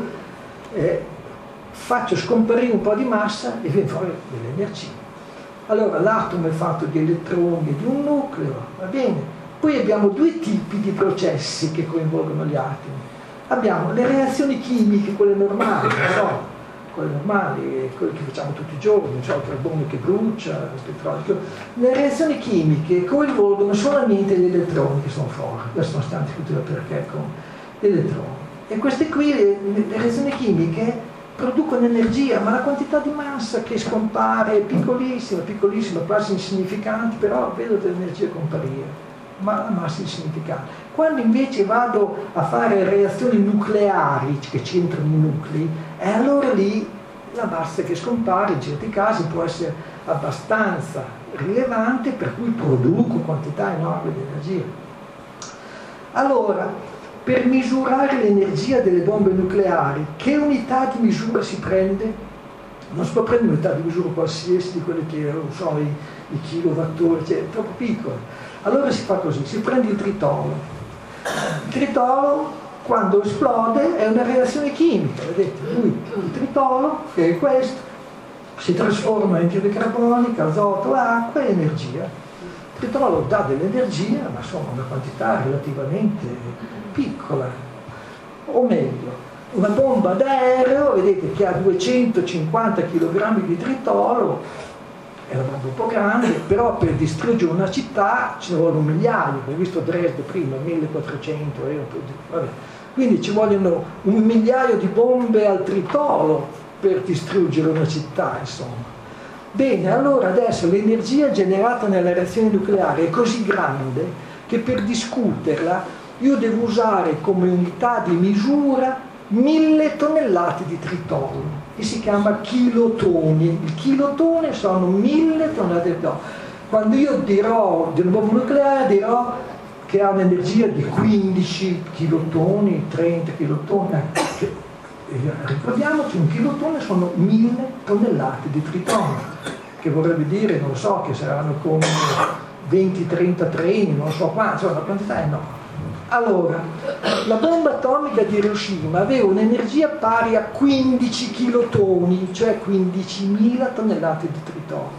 faccio scomparire un po' di massa e viene fuori dell'energia. Allora, l'atomo è fatto di elettroni e di un nucleo, va bene? Poi abbiamo 2 tipi di processi che coinvolgono gli atomi. Abbiamo le reazioni chimiche, quelle normali, quelle normali, quelle che facciamo tutti i giorni, il carbone che brucia, il petrolio. Le reazioni chimiche coinvolgono solamente gli elettroni che sono fuori, adesso non stiamo discutendo perché con gli elettroni. E queste qui, le reazioni chimiche, producono energia, ma la quantità di massa che scompare è piccolissima, piccolissima, quasi insignificante, però vedo dell'energia comparire, ma la massa è insignificante. Quando invece vado a fare reazioni nucleari, che c'entrano i nuclei, e allora lì la massa che scompare in certi casi può essere abbastanza rilevante, per cui produco quantità enormi di energia. Allora, per misurare l'energia delle bombe nucleari, che unità di misura si prende? Non si può prendere unità di misura qualsiasi di quelle che sono i kilowattora, cioè, è troppo piccolo. Allora si fa così, si prende il tritolo. Il tritolo, quando esplode, è una reazione chimica, vedete? Il tritolo, che è questo, si trasforma in anidride carbonica, azoto, acqua e energia. Il tritolo dà dell'energia, ma insomma una quantità relativamente piccola, o meglio, una bomba d'aereo, vedete che ha 250 kg di tritolo, è una bomba un po' grande, però per distruggere una città ci vuole un migliaio, abbiamo visto Dresde prima, 1400, vabbè. Quindi ci vogliono 1 migliaio di bombe al tritolo per distruggere una città, insomma. Bene, allora adesso l'energia generata nella reazione nucleare è così grande che per discuterla io devo usare come unità di misura 1000 tonnellate di tritolo, che si chiama chilotoni. Il chilotone sono 1000 tonnellate di tritolo. Quando io dirò di una bomba nucleare, dirò che ha un'energia di 15 kilotoni, 30 kilotoni. Ricordiamoci, un chilotone sono 1000 tonnellate di tritolo, che vorrebbe dire, non so, che saranno come 20-30 treni, non so quanto, insomma, una quantità enorme. Allora, la bomba atomica di Hiroshima aveva un'energia pari a 15 kilotoni, cioè 15.000 tonnellate di tritolo.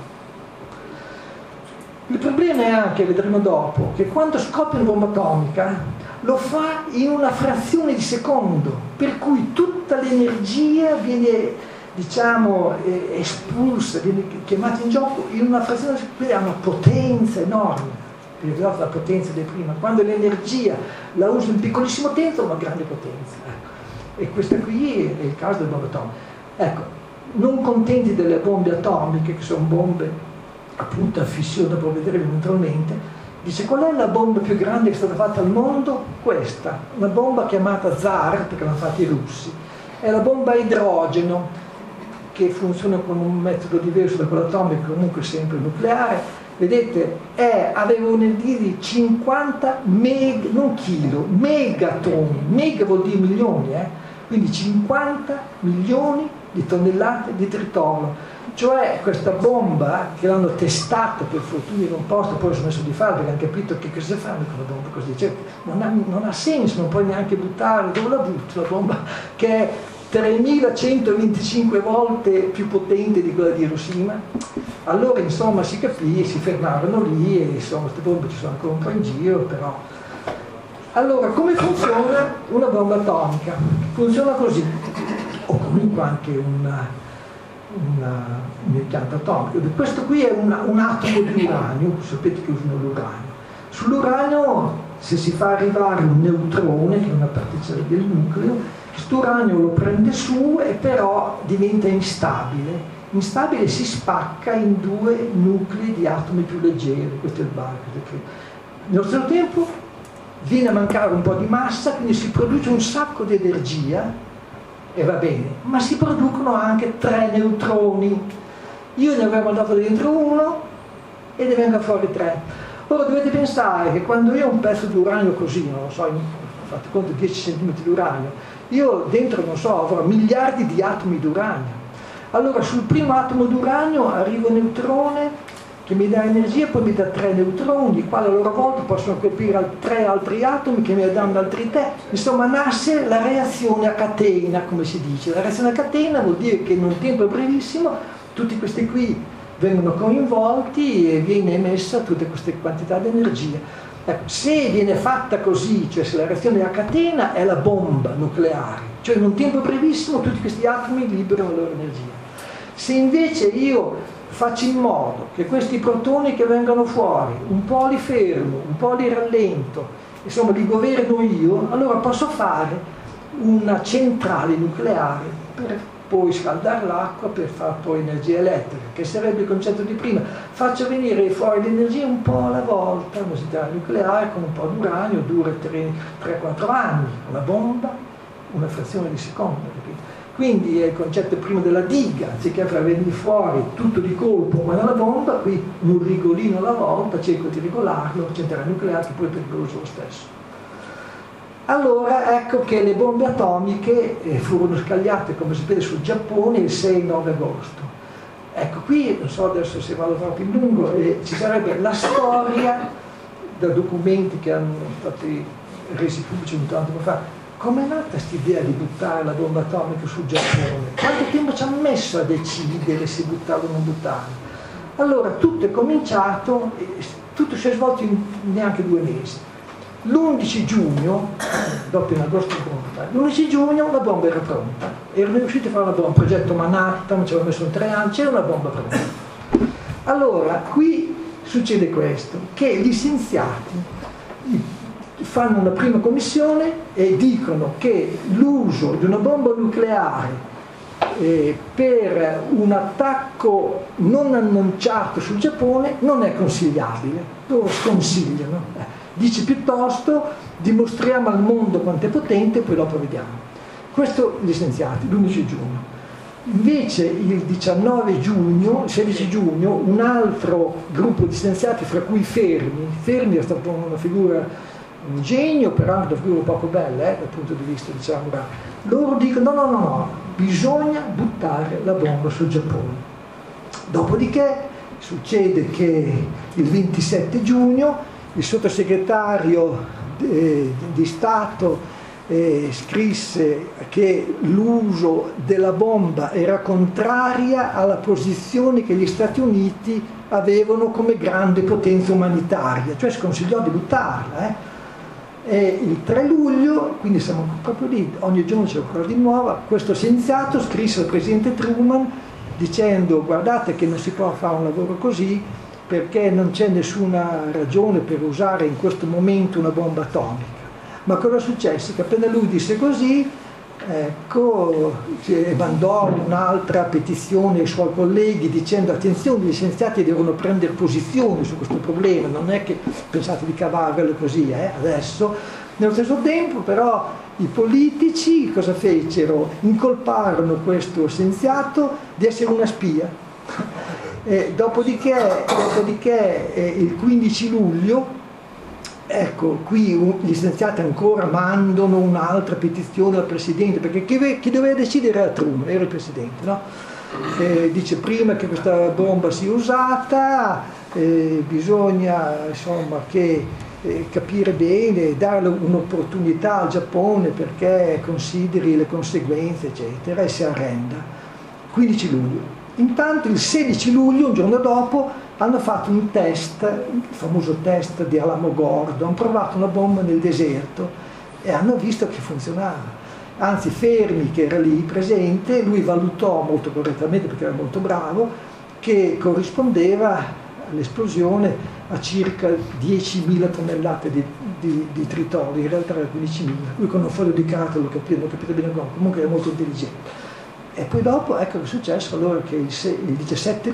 Il problema è anche, vedremo dopo, che quando scoppia una bomba atomica lo fa in una frazione di secondo, per cui tutta l'energia viene, diciamo, espulsa, viene chiamata in gioco in una frazione di secondo, quindi ha una potenza enorme. La potenza di prima, quando l'energia la uso in piccolissimo tempo, una grande potenza. Ecco. E questo qui è il caso delle bombe atomiche. Ecco, non contenti delle bombe atomiche, che sono bombe appunto a fissione, dopo vedremo naturalmente, dice: qual è la bomba più grande che è stata fatta al mondo? Questa, una bomba chiamata Tsar, perché l'hanno fatta i russi, è la bomba a idrogeno, che funziona con un metodo diverso da quello atomico, comunque sempre nucleare. Vedete, aveva un'energia di 50 non chilo, megatoni, mega vuol dire milioni, quindi 50 milioni di tonnellate di tritolo. Cioè questa bomba che l'hanno testata per fortuna in un posto, poi ho smesso di farlo perché hanno capito che cosa fanno con una bomba così, cioè, non ha senso, non puoi neanche buttarla, dove la butti la bomba che è 3125 volte più potente di quella di Hiroshima? Allora insomma si capì, si fermarono lì e insomma queste bombe ci sono ancora un po' in giro, però. Allora come funziona una bomba atomica? Funziona così, o comunque anche un impianto atomico. Questo qui è un atomo di uranio, sapete che usano l'uranio. Sull'uranio, se si fa arrivare un neutrone, che è una particella del nucleo, questo uranio lo prende su e però diventa instabile. Instabile, si spacca in due nuclei di atomi più leggeri, questo è il barco. Nello stesso tempo viene a mancare un po' di massa, quindi si produce un sacco di energia, e va bene, ma si producono anche 3 neutroni. Io ne avevo mandato dentro uno e ne venga fuori 3. Ora dovete pensare che quando io ho un pezzo di uranio così, non lo so, fate conto 10 cm di uranio, io dentro, non so, avrò miliardi di atomi di uranio. Allora sul primo atomo di uranio arriva un neutrone che mi dà energia, poi mi dà 3 neutroni, i quali a loro volta possono colpire 3 altri atomi che mi danno altri 3. Insomma, nasce la reazione a catena, come si dice. La reazione a catena vuol dire che in un tempo brevissimo tutti questi qui vengono coinvolti e viene emessa tutta questa quantità di energia. Ecco, se viene fatta così, cioè se la reazione è a catena, è la bomba nucleare. Cioè in un tempo brevissimo tutti questi atomi liberano la loro energia. Se invece io faccio in modo che questi protoni che vengono fuori, un po' li fermo, un po' li rallento, insomma li governo io, allora posso fare una centrale nucleare per poi scaldare l'acqua per fare poi energia elettrica, che sarebbe il concetto di prima. Faccio venire fuori l'energia un po' alla volta, una centrale nucleare con un po' di uranio, dura 3-4 anni, una bomba, una frazione di secondo, capito? Quindi è il concetto prima della diga, anziché far venire fuori tutto di colpo come nella bomba, qui un rigolino alla volta, cerco di regolarlo, centrale nucleare che poi è pericoloso lo stesso. Allora ecco che le bombe atomiche furono scagliate, come sapete, sul Giappone il 6-9 agosto. Ecco, qui, non so adesso se vado troppo in lungo, ci sarebbe la storia da documenti che hanno stati resi pubblici un tanto tempo fa. Com'è nata questa idea di buttare la bomba atomica sul Giappone? Quanto tempo ci hanno messo a decidere se buttarla o non buttarla? Allora, tutto è cominciato, tutto si è svolto in neanche 2 mesi. L'11 giugno, dopo in agosto l'11 giugno la bomba era pronta. Erano riusciti a fare una bomba, un progetto Manhattan, ci avevano messo 3 anni, c'era una bomba pronta. Allora, qui succede questo, che gli scienziati fanno una prima commissione e dicono che l'uso di una bomba nucleare per un attacco non annunciato sul Giappone non è consigliabile, lo sconsigliano. Dice piuttosto dimostriamo al mondo quanto è potente e poi dopo vediamo. Questo gli scienziati, l'11 giugno. Invece il 19 giugno, il 16 giugno, un altro gruppo di scienziati, fra cui Fermi è stata una figura, un genio, però anche una figura poco bella dal punto di vista, diciamo, loro dicono no, bisogna buttare la bomba sul Giappone. Dopodiché succede che il 27 giugno il sottosegretario di Stato scrisse che l'uso della bomba era contraria alla posizione che gli Stati Uniti avevano come grande potenza umanitaria, cioè sconsigliò di buttarla. E il 3 luglio, quindi siamo proprio lì, ogni giorno c'è qualcosa di nuovo, questo scienziato scrisse al presidente Truman dicendo guardate che non si può fare un lavoro così perché non c'è nessuna ragione per usare in questo momento una bomba atomica. Ma cosa successe? Che appena lui disse così, ecco, mandò un'altra petizione ai suoi colleghi dicendo attenzione, gli scienziati devono prendere posizione su questo problema, non è che pensate di cavarvelo così adesso. Nello stesso tempo però i politici cosa fecero? Incolparono questo scienziato di essere una spia. Dopodiché il 15 luglio, ecco, qui gli scienziati ancora mandano un'altra petizione al Presidente, perché chi doveva decidere era Truman, era il Presidente, no? dice prima che questa bomba sia usata bisogna insomma capire bene, dare un'opportunità al Giappone perché consideri le conseguenze eccetera, e si arrenda. 15 luglio. Intanto il 16 luglio, un giorno dopo, hanno fatto un test, il famoso test di Alamogordo, hanno provato una bomba nel deserto e hanno visto che funzionava. Anzi, Fermi, che era lì presente, lui valutò molto correttamente, perché era molto bravo, che corrispondeva l'esplosione a circa 10.000 tonnellate di tritolo, in realtà era 15.000. Lui con un foglio di carta lo capite bene, comunque era molto intelligente. E poi dopo, ecco che è successo allora che il 17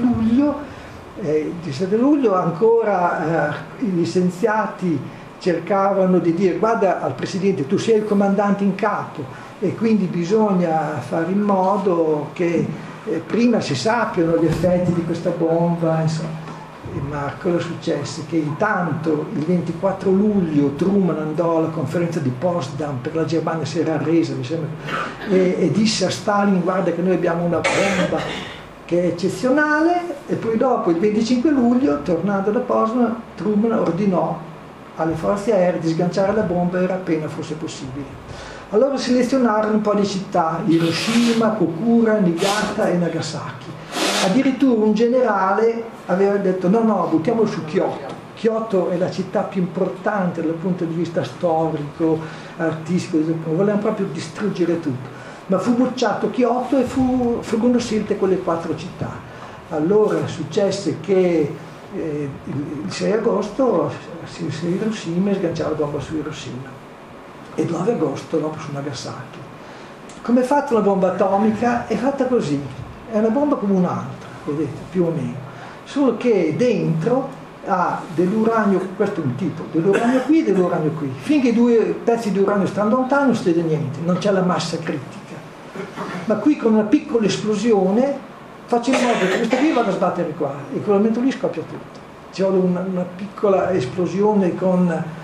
luglio ancora gli scienziati cercavano di dire guarda al Presidente, tu sei il comandante in capo e quindi bisogna fare in modo che prima si sappiano gli effetti di questa bomba, insomma. Ma cosa successe? Che intanto il 24 luglio Truman andò alla conferenza di Potsdam, per la Germania si era arresa, mi sembra, e disse a Stalin guarda che noi abbiamo una bomba che è eccezionale, e poi dopo il 25 luglio, tornando da Potsdam, Truman ordinò alle forze aeree di sganciare la bomba era appena fosse possibile. Allora selezionarono un po' di città, Hiroshima, Kokura, Niigata e Nagasaki. Addirittura un generale aveva detto no, buttiamolo su Kyoto. Kyoto è la città più importante dal punto di vista storico, artistico, volevano proprio distruggere tutto. Ma fu bocciato Kyoto e furono scelte quelle 4 città. Allora successe che il 6 agosto si Hiroshima e sganciava la bomba su Hiroshima. E il 9 agosto dopo su Nagasaki. Come è fatta una bomba atomica? È fatta così. È una bomba come un'altra, vedete, più o meno, solo che dentro ha dell'uranio, questo è un tipo, dell'uranio qui e dell'uranio qui. Finché i 2 pezzi di uranio stanno lontano non succede niente, non c'è la massa critica. Ma qui con una piccola esplosione faccio in modo che questo qui vada a sbattere qua e in quel momento lì scoppia tutto. Ci vuole una piccola esplosione con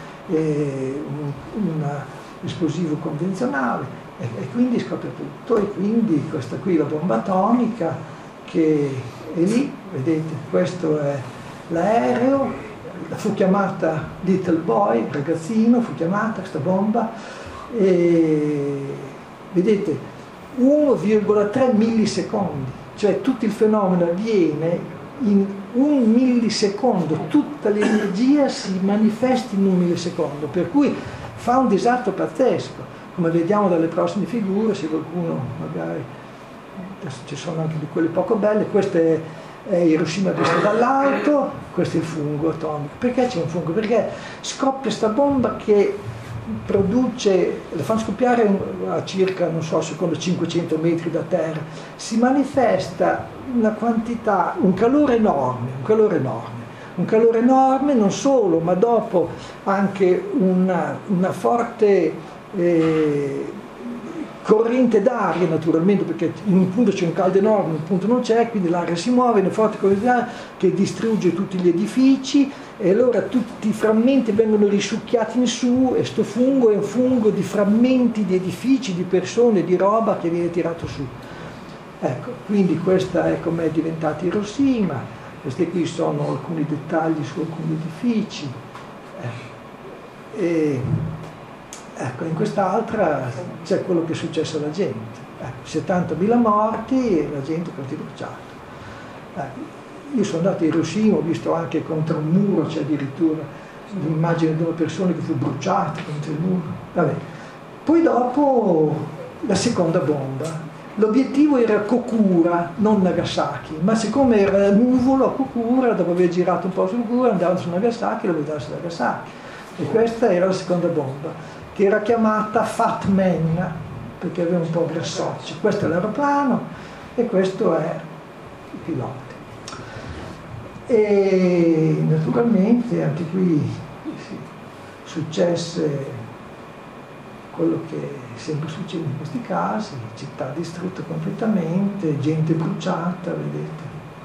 un esplosivo convenzionale. E quindi scoppia tutto, e quindi questa qui è la bomba atomica che è lì, vedete, questo è l'aereo, fu chiamata Little Boy, ragazzino, fu chiamata questa bomba, e vedete 1,3 millisecondi, cioè tutto il fenomeno avviene in 1 millisecondo, tutta l'energia si manifesta in 1 millisecondo, per cui fa un disastro pazzesco. Come vediamo dalle prossime figure, se qualcuno magari, adesso ci sono anche di quelle poco belle, questa è Hiroshima vista dall'alto, questo è il fungo atomico. Perché c'è un fungo? Perché scoppia questa bomba che produce, la fanno scoppiare a circa, non so, secondo 500 metri da terra, si manifesta una quantità, un calore enorme, non solo, ma dopo anche una forte corrente d'aria, naturalmente, perché in un punto c'è un caldo enorme, in un punto non c'è, quindi l'aria si muove, una forte corrente d'aria che distrugge tutti gli edifici, e allora tutti i frammenti vengono risucchiati in su, e sto fungo è un fungo di frammenti di edifici, di persone, di roba che viene tirato su. Ecco, quindi questa è com'è diventata Hiroshima, questi qui sono alcuni dettagli su alcuni edifici. Ecco, in quest'altra c'è quello che è successo alla gente. 70.000 morti e la gente così bruciata. Io sono andato a Hiroshima, ho visto anche contro un muro, c'è addirittura l'immagine di una persona che fu bruciata contro il muro. Vabbè. Poi dopo la seconda bomba. L'obiettivo era Kokura, non Nagasaki, ma siccome era nuvolo a Kokura, dopo aver girato un po' su Kokura, andavano su Nagasaki e lo vedevano su Nagasaki. E questa era la seconda bomba, che era chiamata Fat Man, perché aveva un po' grassoccio. Questo è l'aeroplano e questo è il pilota. E naturalmente anche qui successe quello che sempre succede in questi casi, città distrutta completamente, gente bruciata, vedete.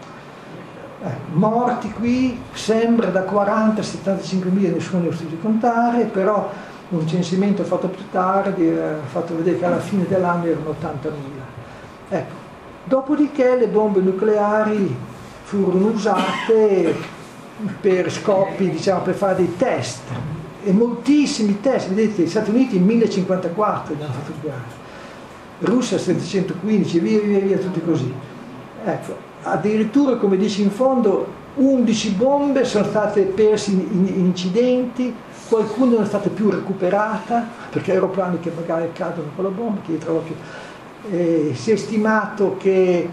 Morti qui sembra da 40 a 75.000, nessuno ne ha potuto contare, però un censimento fatto più tardi ha fatto vedere che alla fine dell'anno erano 80.000. Ecco, Dopodiché le bombe nucleari furono usate per scopi, diciamo, per fare dei test, e moltissimi test. Vedete, gli Stati Uniti in 1054 hanno fatto guerra, Russia 715, via, tutti così. Ecco, addirittura, come dice in fondo, 11 bombe sono state perse in incidenti, qualcuna non è stata più recuperata, perché aeroplani che magari cadono con la bomba, che trovo più. Si è stimato che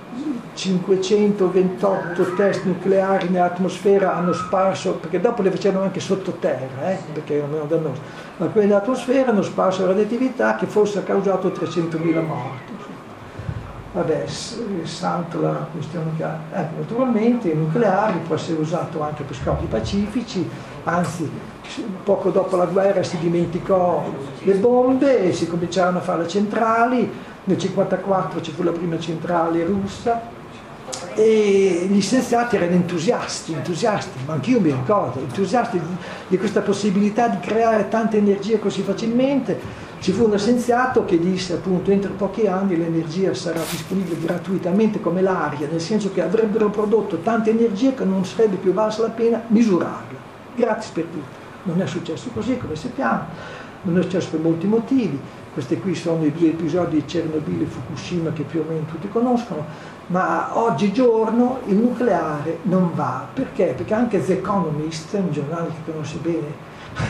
528 test nucleari nell'atmosfera hanno sparso, perché dopo le facevano anche sottoterra, perché erano meno dannosi, ma quelli nell'atmosfera hanno sparso radioattività che forse ha causato 300.000 morti. Vabbè, salto la questione che ha. Naturalmente il nucleare può essere usato anche per scopi pacifici, anzi poco dopo la guerra si dimenticò le bombe e si cominciarono a fare le centrali. Nel 1954 ci fu la prima centrale russa e gli scienziati erano entusiasti, ma anch'io mi ricordo, entusiasti di questa possibilità di creare tanta energia così facilmente. Ci fu uno scienziato che disse appunto entro pochi anni l'energia sarà disponibile gratuitamente come l'aria, nel senso che avrebbero prodotto tanta energia che non sarebbe più valsa la pena misurarla, gratis per tutti. Non è successo così, come sappiamo, non è successo per molti motivi. Questi qui sono i 2 episodi di Chernobyl e Fukushima che più o meno tutti conoscono, ma oggigiorno il nucleare non va. Perché? Perché anche The Economist, un giornale che conosce bene,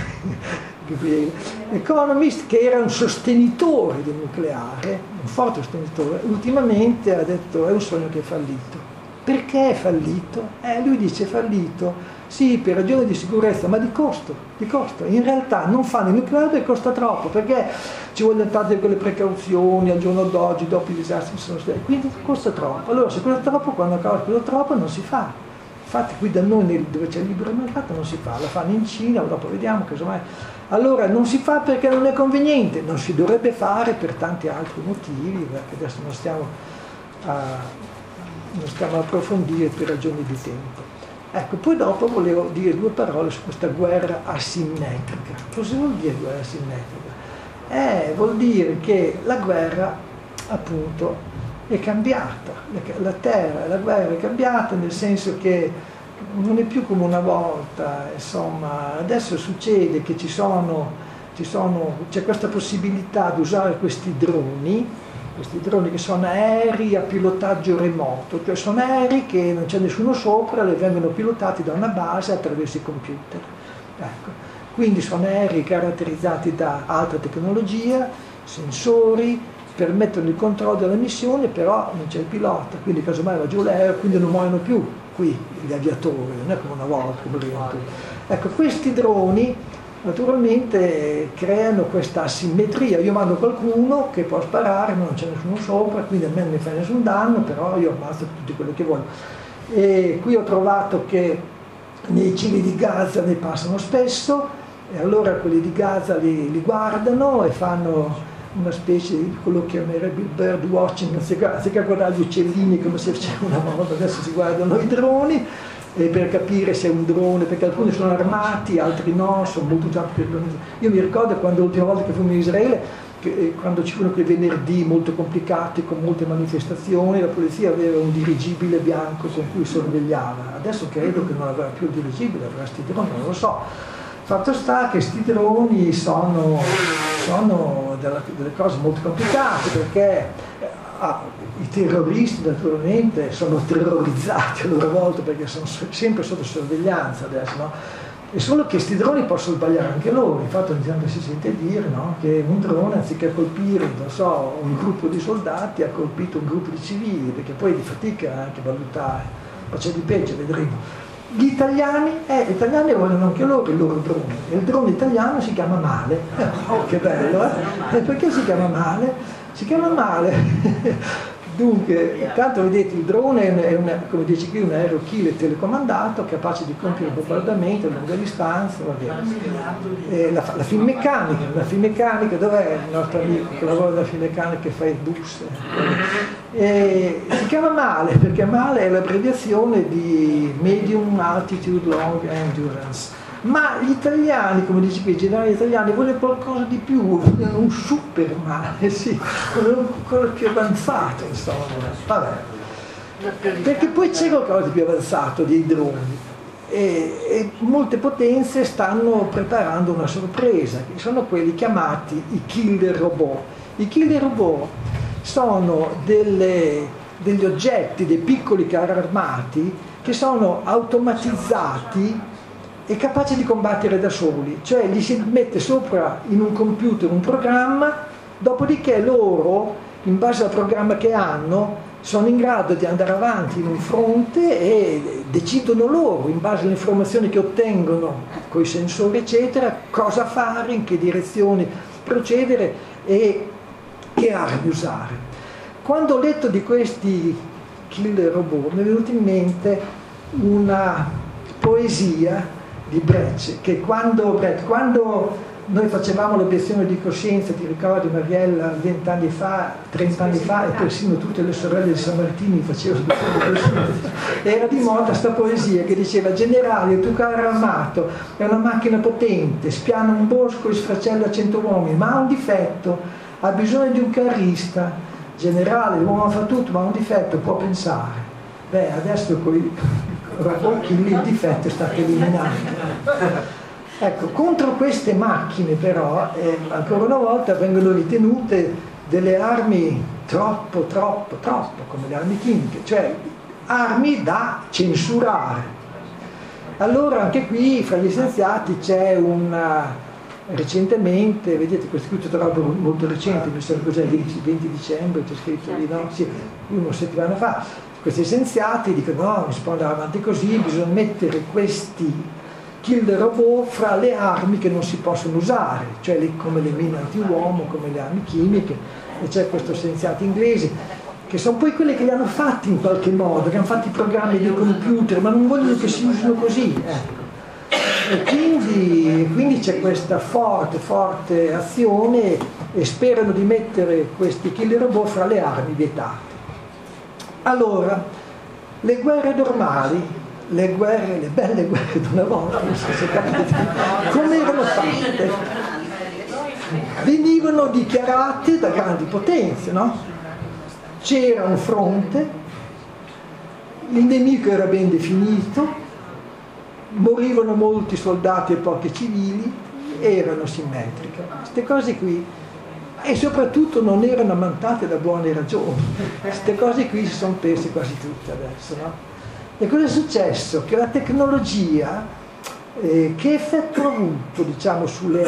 Economist, che era un sostenitore del nucleare, un forte sostenitore, ultimamente ha detto è un sogno che è fallito. Perché è fallito? Lui dice è fallito, sì, per ragioni di sicurezza, ma di costo. In realtà non fanno il nucleare perché costa troppo, perché ci vogliono tante quelle precauzioni al giorno d'oggi, dopo i disastri che sono stati, quindi costa troppo. Allora se costa troppo, quando una cosa costa troppo non si fa. Infatti qui da noi dove c'è il libero mercato non si fa, la fanno in Cina, dopo vediamo casomai. Allora non si fa perché non è conveniente, non si dovrebbe fare per tanti altri motivi, perché adesso non stiamo a approfondire per ragioni di tempo. Ecco, poi dopo volevo dire 2 parole su questa guerra asimmetrica. Cosa vuol dire guerra asimmetrica? Vuol dire che la guerra appunto è cambiata, la guerra è cambiata nel senso che non è più come una volta, insomma, adesso succede che c'è questa possibilità di usare questi droni che sono aerei a pilotaggio remoto, cioè sono aerei che non c'è nessuno sopra, le vengono pilotati da una base attraverso i computer. Ecco. Quindi sono aerei caratterizzati da alta tecnologia, sensori, permettono il controllo della missione, però non c'è il pilota, quindi casomai va giù l'aereo, quindi non muoiono più qui gli aviatori, non è come una volta. Ecco, questi droni naturalmente creano questa asimmetria. Io mando qualcuno che può sparare, ma non c'è nessuno sopra, quindi a me non mi fa nessun danno, però io ammazzo tutti quelli che voglio. E qui ho trovato che nei cieli di Gaza ne passano spesso, e allora quelli di Gaza li guardano e fanno una specie di quello che chiamerebbe il bird watching, anziché guardare gli uccellini come si faceva una volta, adesso si guardano i droni per capire se è un drone, perché alcuni sono armati, altri no, sono molto già più. Io mi ricordo quando l'ultima volta che fummo in Israele, quando ci furono quei venerdì molto complicati con molte manifestazioni, la polizia aveva un dirigibile bianco con cui sorvegliava. Adesso credo che non avrà più il dirigibile, avrà sti droni, non lo so. Fatto sta che questi droni sono delle cose molto complicate, perché i terroristi naturalmente sono terrorizzati a loro volta perché sono sempre sotto sorveglianza adesso, no? E solo che questi droni possono sbagliare anche loro. Infatti ogni tanto si sente dire, no, che un drone anziché colpire, non so, un gruppo di soldati ha colpito un gruppo di civili, perché poi di fatica anche valutare, ma c'è di peggio, vedremo. Gli italiani vogliono anche loro il loro drone, e il drone italiano si chiama Male. Oh, che bello, eh? Perché si chiama Male? Si chiama Male. Dunque, tanto vedete, il drone è come dice qui, un aereo Killer telecomandato capace di compiere bombardamenti a lunga distanza, va bene. La Finmeccanica, dov'è il nostro amico che lavora nella Finmeccanica che fa il bus? Si chiama Male perché Male è l'abbreviazione di Medium Altitude Long Endurance. Ma gli italiani, come dice qui, i generali italiani vogliono qualcosa di più, vogliono un super male, sì, vogliono qualcosa più avanzato, insomma. Vabbè. Perché poi c'è qualcosa di più avanzato dei droni. E molte potenze stanno preparando una sorpresa, che sono quelli chiamati i killer robot. I killer robot sono degli oggetti, dei piccoli carri armati che sono automatizzati e capaci di combattere da soli, cioè gli si mette sopra in un computer un programma, dopodiché loro, in base al programma che hanno, sono in grado di andare avanti in un fronte e decidono loro, in base alle informazioni che ottengono con i sensori eccetera, cosa fare, in che direzione procedere e che armi usare. Quando ho letto di questi killer robot mi è venuta in mente una poesia di Brecht, che quando noi facevamo l'obiezione di coscienza, ti ricordi Mariella, 20 anni fa, 30 anni fa, e persino tutte le sorelle di San Martino facevano l'obiezione di coscienza, era di moda questa poesia che diceva: generale, il tuo carro armato è una macchina potente, spiana un bosco e sfracella 100 uomini, ma ha un difetto, ha bisogno di un carrista. Generale, l'uomo fa tutto, ma ha un difetto, può pensare. Beh, adesso con i robot il difetto è stato eliminato. Ecco, contro queste macchine però, ancora una volta vengono ritenute delle armi troppo, come le armi chimiche, cioè armi da censurare. Allora anche qui fra gli scienziati c'è recentemente, vedete questo qui è tra l'altro molto recente, mi sembra cos'è, 20 dicembre, c'è scritto lì, no? Sì, una settimana fa, questi scienziati dicono no, non si può andare avanti così, bisogna mettere questi killer robot fra le armi che non si possono usare, cioè come le mine anti-uomo, come le armi chimiche, e c'è questo scienziato inglese, che sono poi quelle che li hanno fatti in qualche modo, che hanno fatto i programmi dei computer, ma non vogliono che si usino così. E quindi c'è questa forte azione e sperano di mettere questi killer robot fra le armi vietate. Allora, le guerre normali, le belle guerre di una volta, non so se capite, come erano fatte? Venivano dichiarate da grandi potenze, no? C'era un fronte, il nemico era ben definito, morivano molti soldati e pochi civili, erano simmetriche. Queste cose qui, e soprattutto non erano ammantate da buone ragioni. Queste cose qui si sono perse quasi tutte adesso, no? E cosa è successo? Che la tecnologia, che effetto ha avuto, diciamo, sulle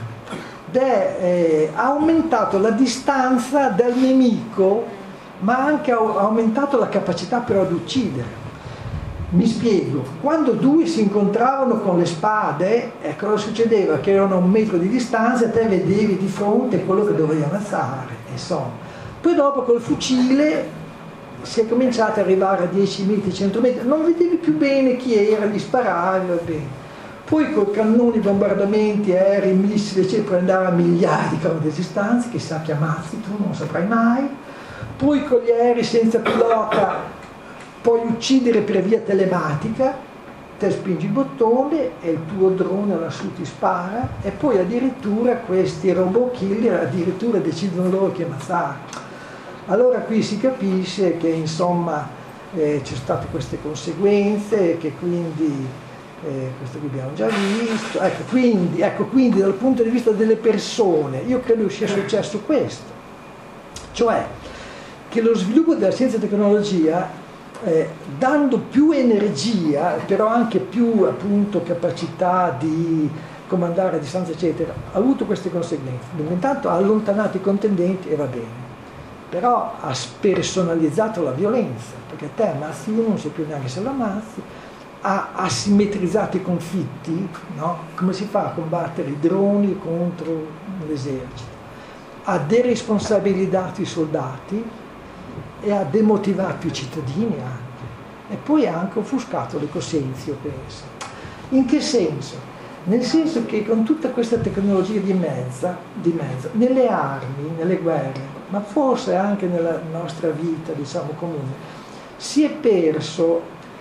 armi? Ha aumentato la distanza dal nemico, ma anche ha aumentato la capacità però di uccidere. Mi spiego, quando due si incontravano con le spade, cosa succedeva? Che erano a 1 metro di distanza e te vedevi di fronte quello che dovevi ammazzare, insomma. Poi dopo col fucile si è cominciato ad arrivare a 10 metri, 100 metri, non vedevi più bene chi era, gli sparavi, va bene. Poi con cannoni, bombardamenti, aerei, missili, eccetera, puoi andare a migliaia di chilometri di distanza, chissà che ammazzi, tu non saprai mai. Poi con gli aerei senza pilota puoi uccidere per via telematica, te spingi il bottone e il tuo drone lassù ti spara, e poi addirittura questi robot killer addirittura decidono loro chi ammazzare. Allora qui si capisce che insomma ci sono state queste conseguenze, che quindi questo qui abbiamo già visto, quindi dal punto di vista delle persone io credo sia successo questo, cioè che lo sviluppo della scienza e tecnologia, dando più energia, però anche più appunto capacità di comandare a distanza eccetera, ha avuto queste conseguenze. Intanto ha allontanato i contendenti e va bene, però ha spersonalizzato la violenza, perché te ammazzi uno, non sai più neanche se lo ammazzi, ha asimmetrizzato i conflitti, no? Come si fa a combattere i droni contro l'esercito? Ha deresponsabilizzato i soldati e ha demotivato i cittadini anche, e poi ha anche offuscato le coscienze, io penso. In che senso? Nel senso che con tutta questa tecnologia di mezzo, nelle armi, nelle guerre, ma forse anche nella nostra vita, diciamo, comune, si è perso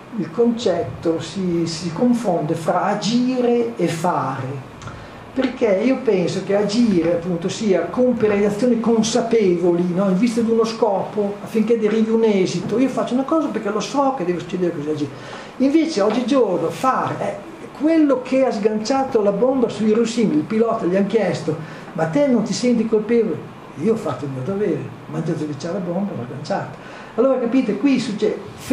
il concetto si confonde fra agire e fare. Perché io penso che agire appunto sia compiere azioni consapevoli, no? In vista di uno scopo, affinché derivi un esito. Io faccio una cosa perché lo so che deve succedere così, agire. Invece oggigiorno fare è quello che ha sganciato la bomba su Hiroshima. Il pilota gli hanno chiesto: ma te non ti senti colpevole? Io ho fatto il mio dovere, mentre c'era la bomba l'ho sganciata. Allora capite, qui succede,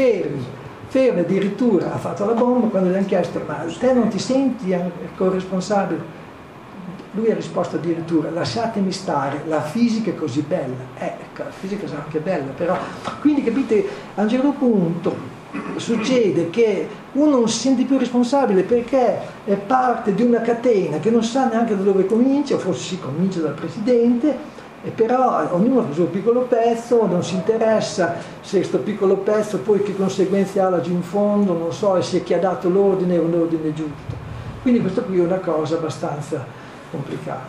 Fermi addirittura ha fatto la bomba quando gli hanno chiesto: ma te non ti senti corresponsabile? Lui ha risposto addirittura: lasciatemi stare, la fisica è così bella. La fisica sarà anche bella, però. Quindi capite, a un certo punto succede che uno non si sente più responsabile perché è parte di una catena che non sa neanche da dove comincia, o forse si comincia dal presidente, e però ognuno fa il suo piccolo pezzo, non si interessa se questo piccolo pezzo poi che conseguenze ha laggiù in fondo, non so, e se chi ha dato l'ordine è un ordine giusto. Quindi questo qui è una cosa abbastanza complicata.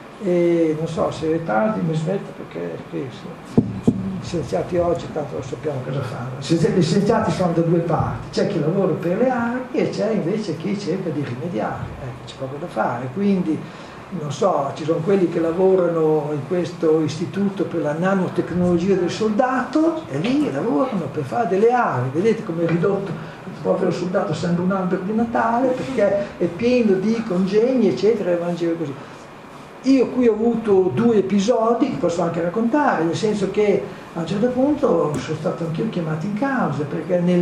E non so, se è tardi mi smetta perché gli scienziati oggi tanto lo sappiamo cosa fanno. Gli scienziati sono da due parti: c'è chi lavora per le armi e c'è invece chi cerca di rimediare, c'è poco da fare. Quindi non so, ci sono quelli che lavorano in questo istituto per la nanotecnologia del soldato e lì lavorano per fare delle armi. Vedete come è ridotto il povero soldato, sembra un albero di Natale perché è pieno di congegni eccetera, e mangiare così. Io qui ho avuto due episodi che posso anche raccontare, nel senso che a un certo punto sono stato anch'io chiamato in causa, perché nel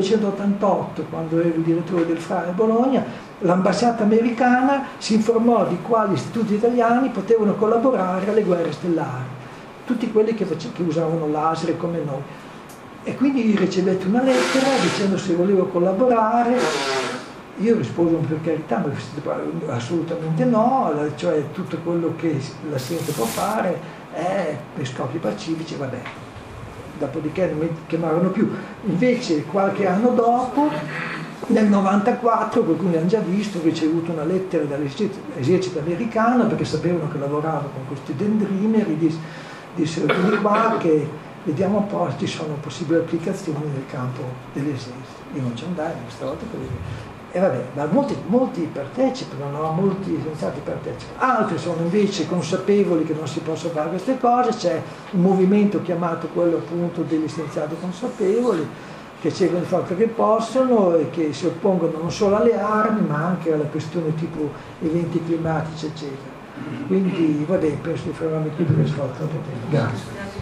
1988, quando ero il direttore del FRA a Bologna, l'ambasciata americana si informò di quali istituti italiani potevano collaborare alle guerre stellari, tutti quelli che usavano laser come noi. E quindi ricevetti una lettera dicendo se volevo collaborare. Io risposi per carità, ma assolutamente no, cioè tutto quello che la scienza può fare è per scopi pacifici, vabbè. Dopodiché non mi chiamarono più. Invece qualche anno dopo, nel 94, qualcuno l'hanno già visto, ho ricevuto una lettera dall'esercito americano perché sapevano che lavoravo con questi dendrimeri, dissero di qua che vediamo un po' se ci sono possibili applicazioni nel campo dell'esercito. Io non ci andai questa volta perché. E vabbè, ma molti partecipano, no? Molti scienziati partecipano, altri sono invece consapevoli che non si possono fare queste cose. C'è un movimento chiamato quello appunto degli scienziati consapevoli che cercano di fare quello che possono e che si oppongono non solo alle armi ma anche alla questione tipo eventi climatici eccetera. Quindi vabbè, penso di fermarmi qui perché ho fatto troppo tempo. Grazie.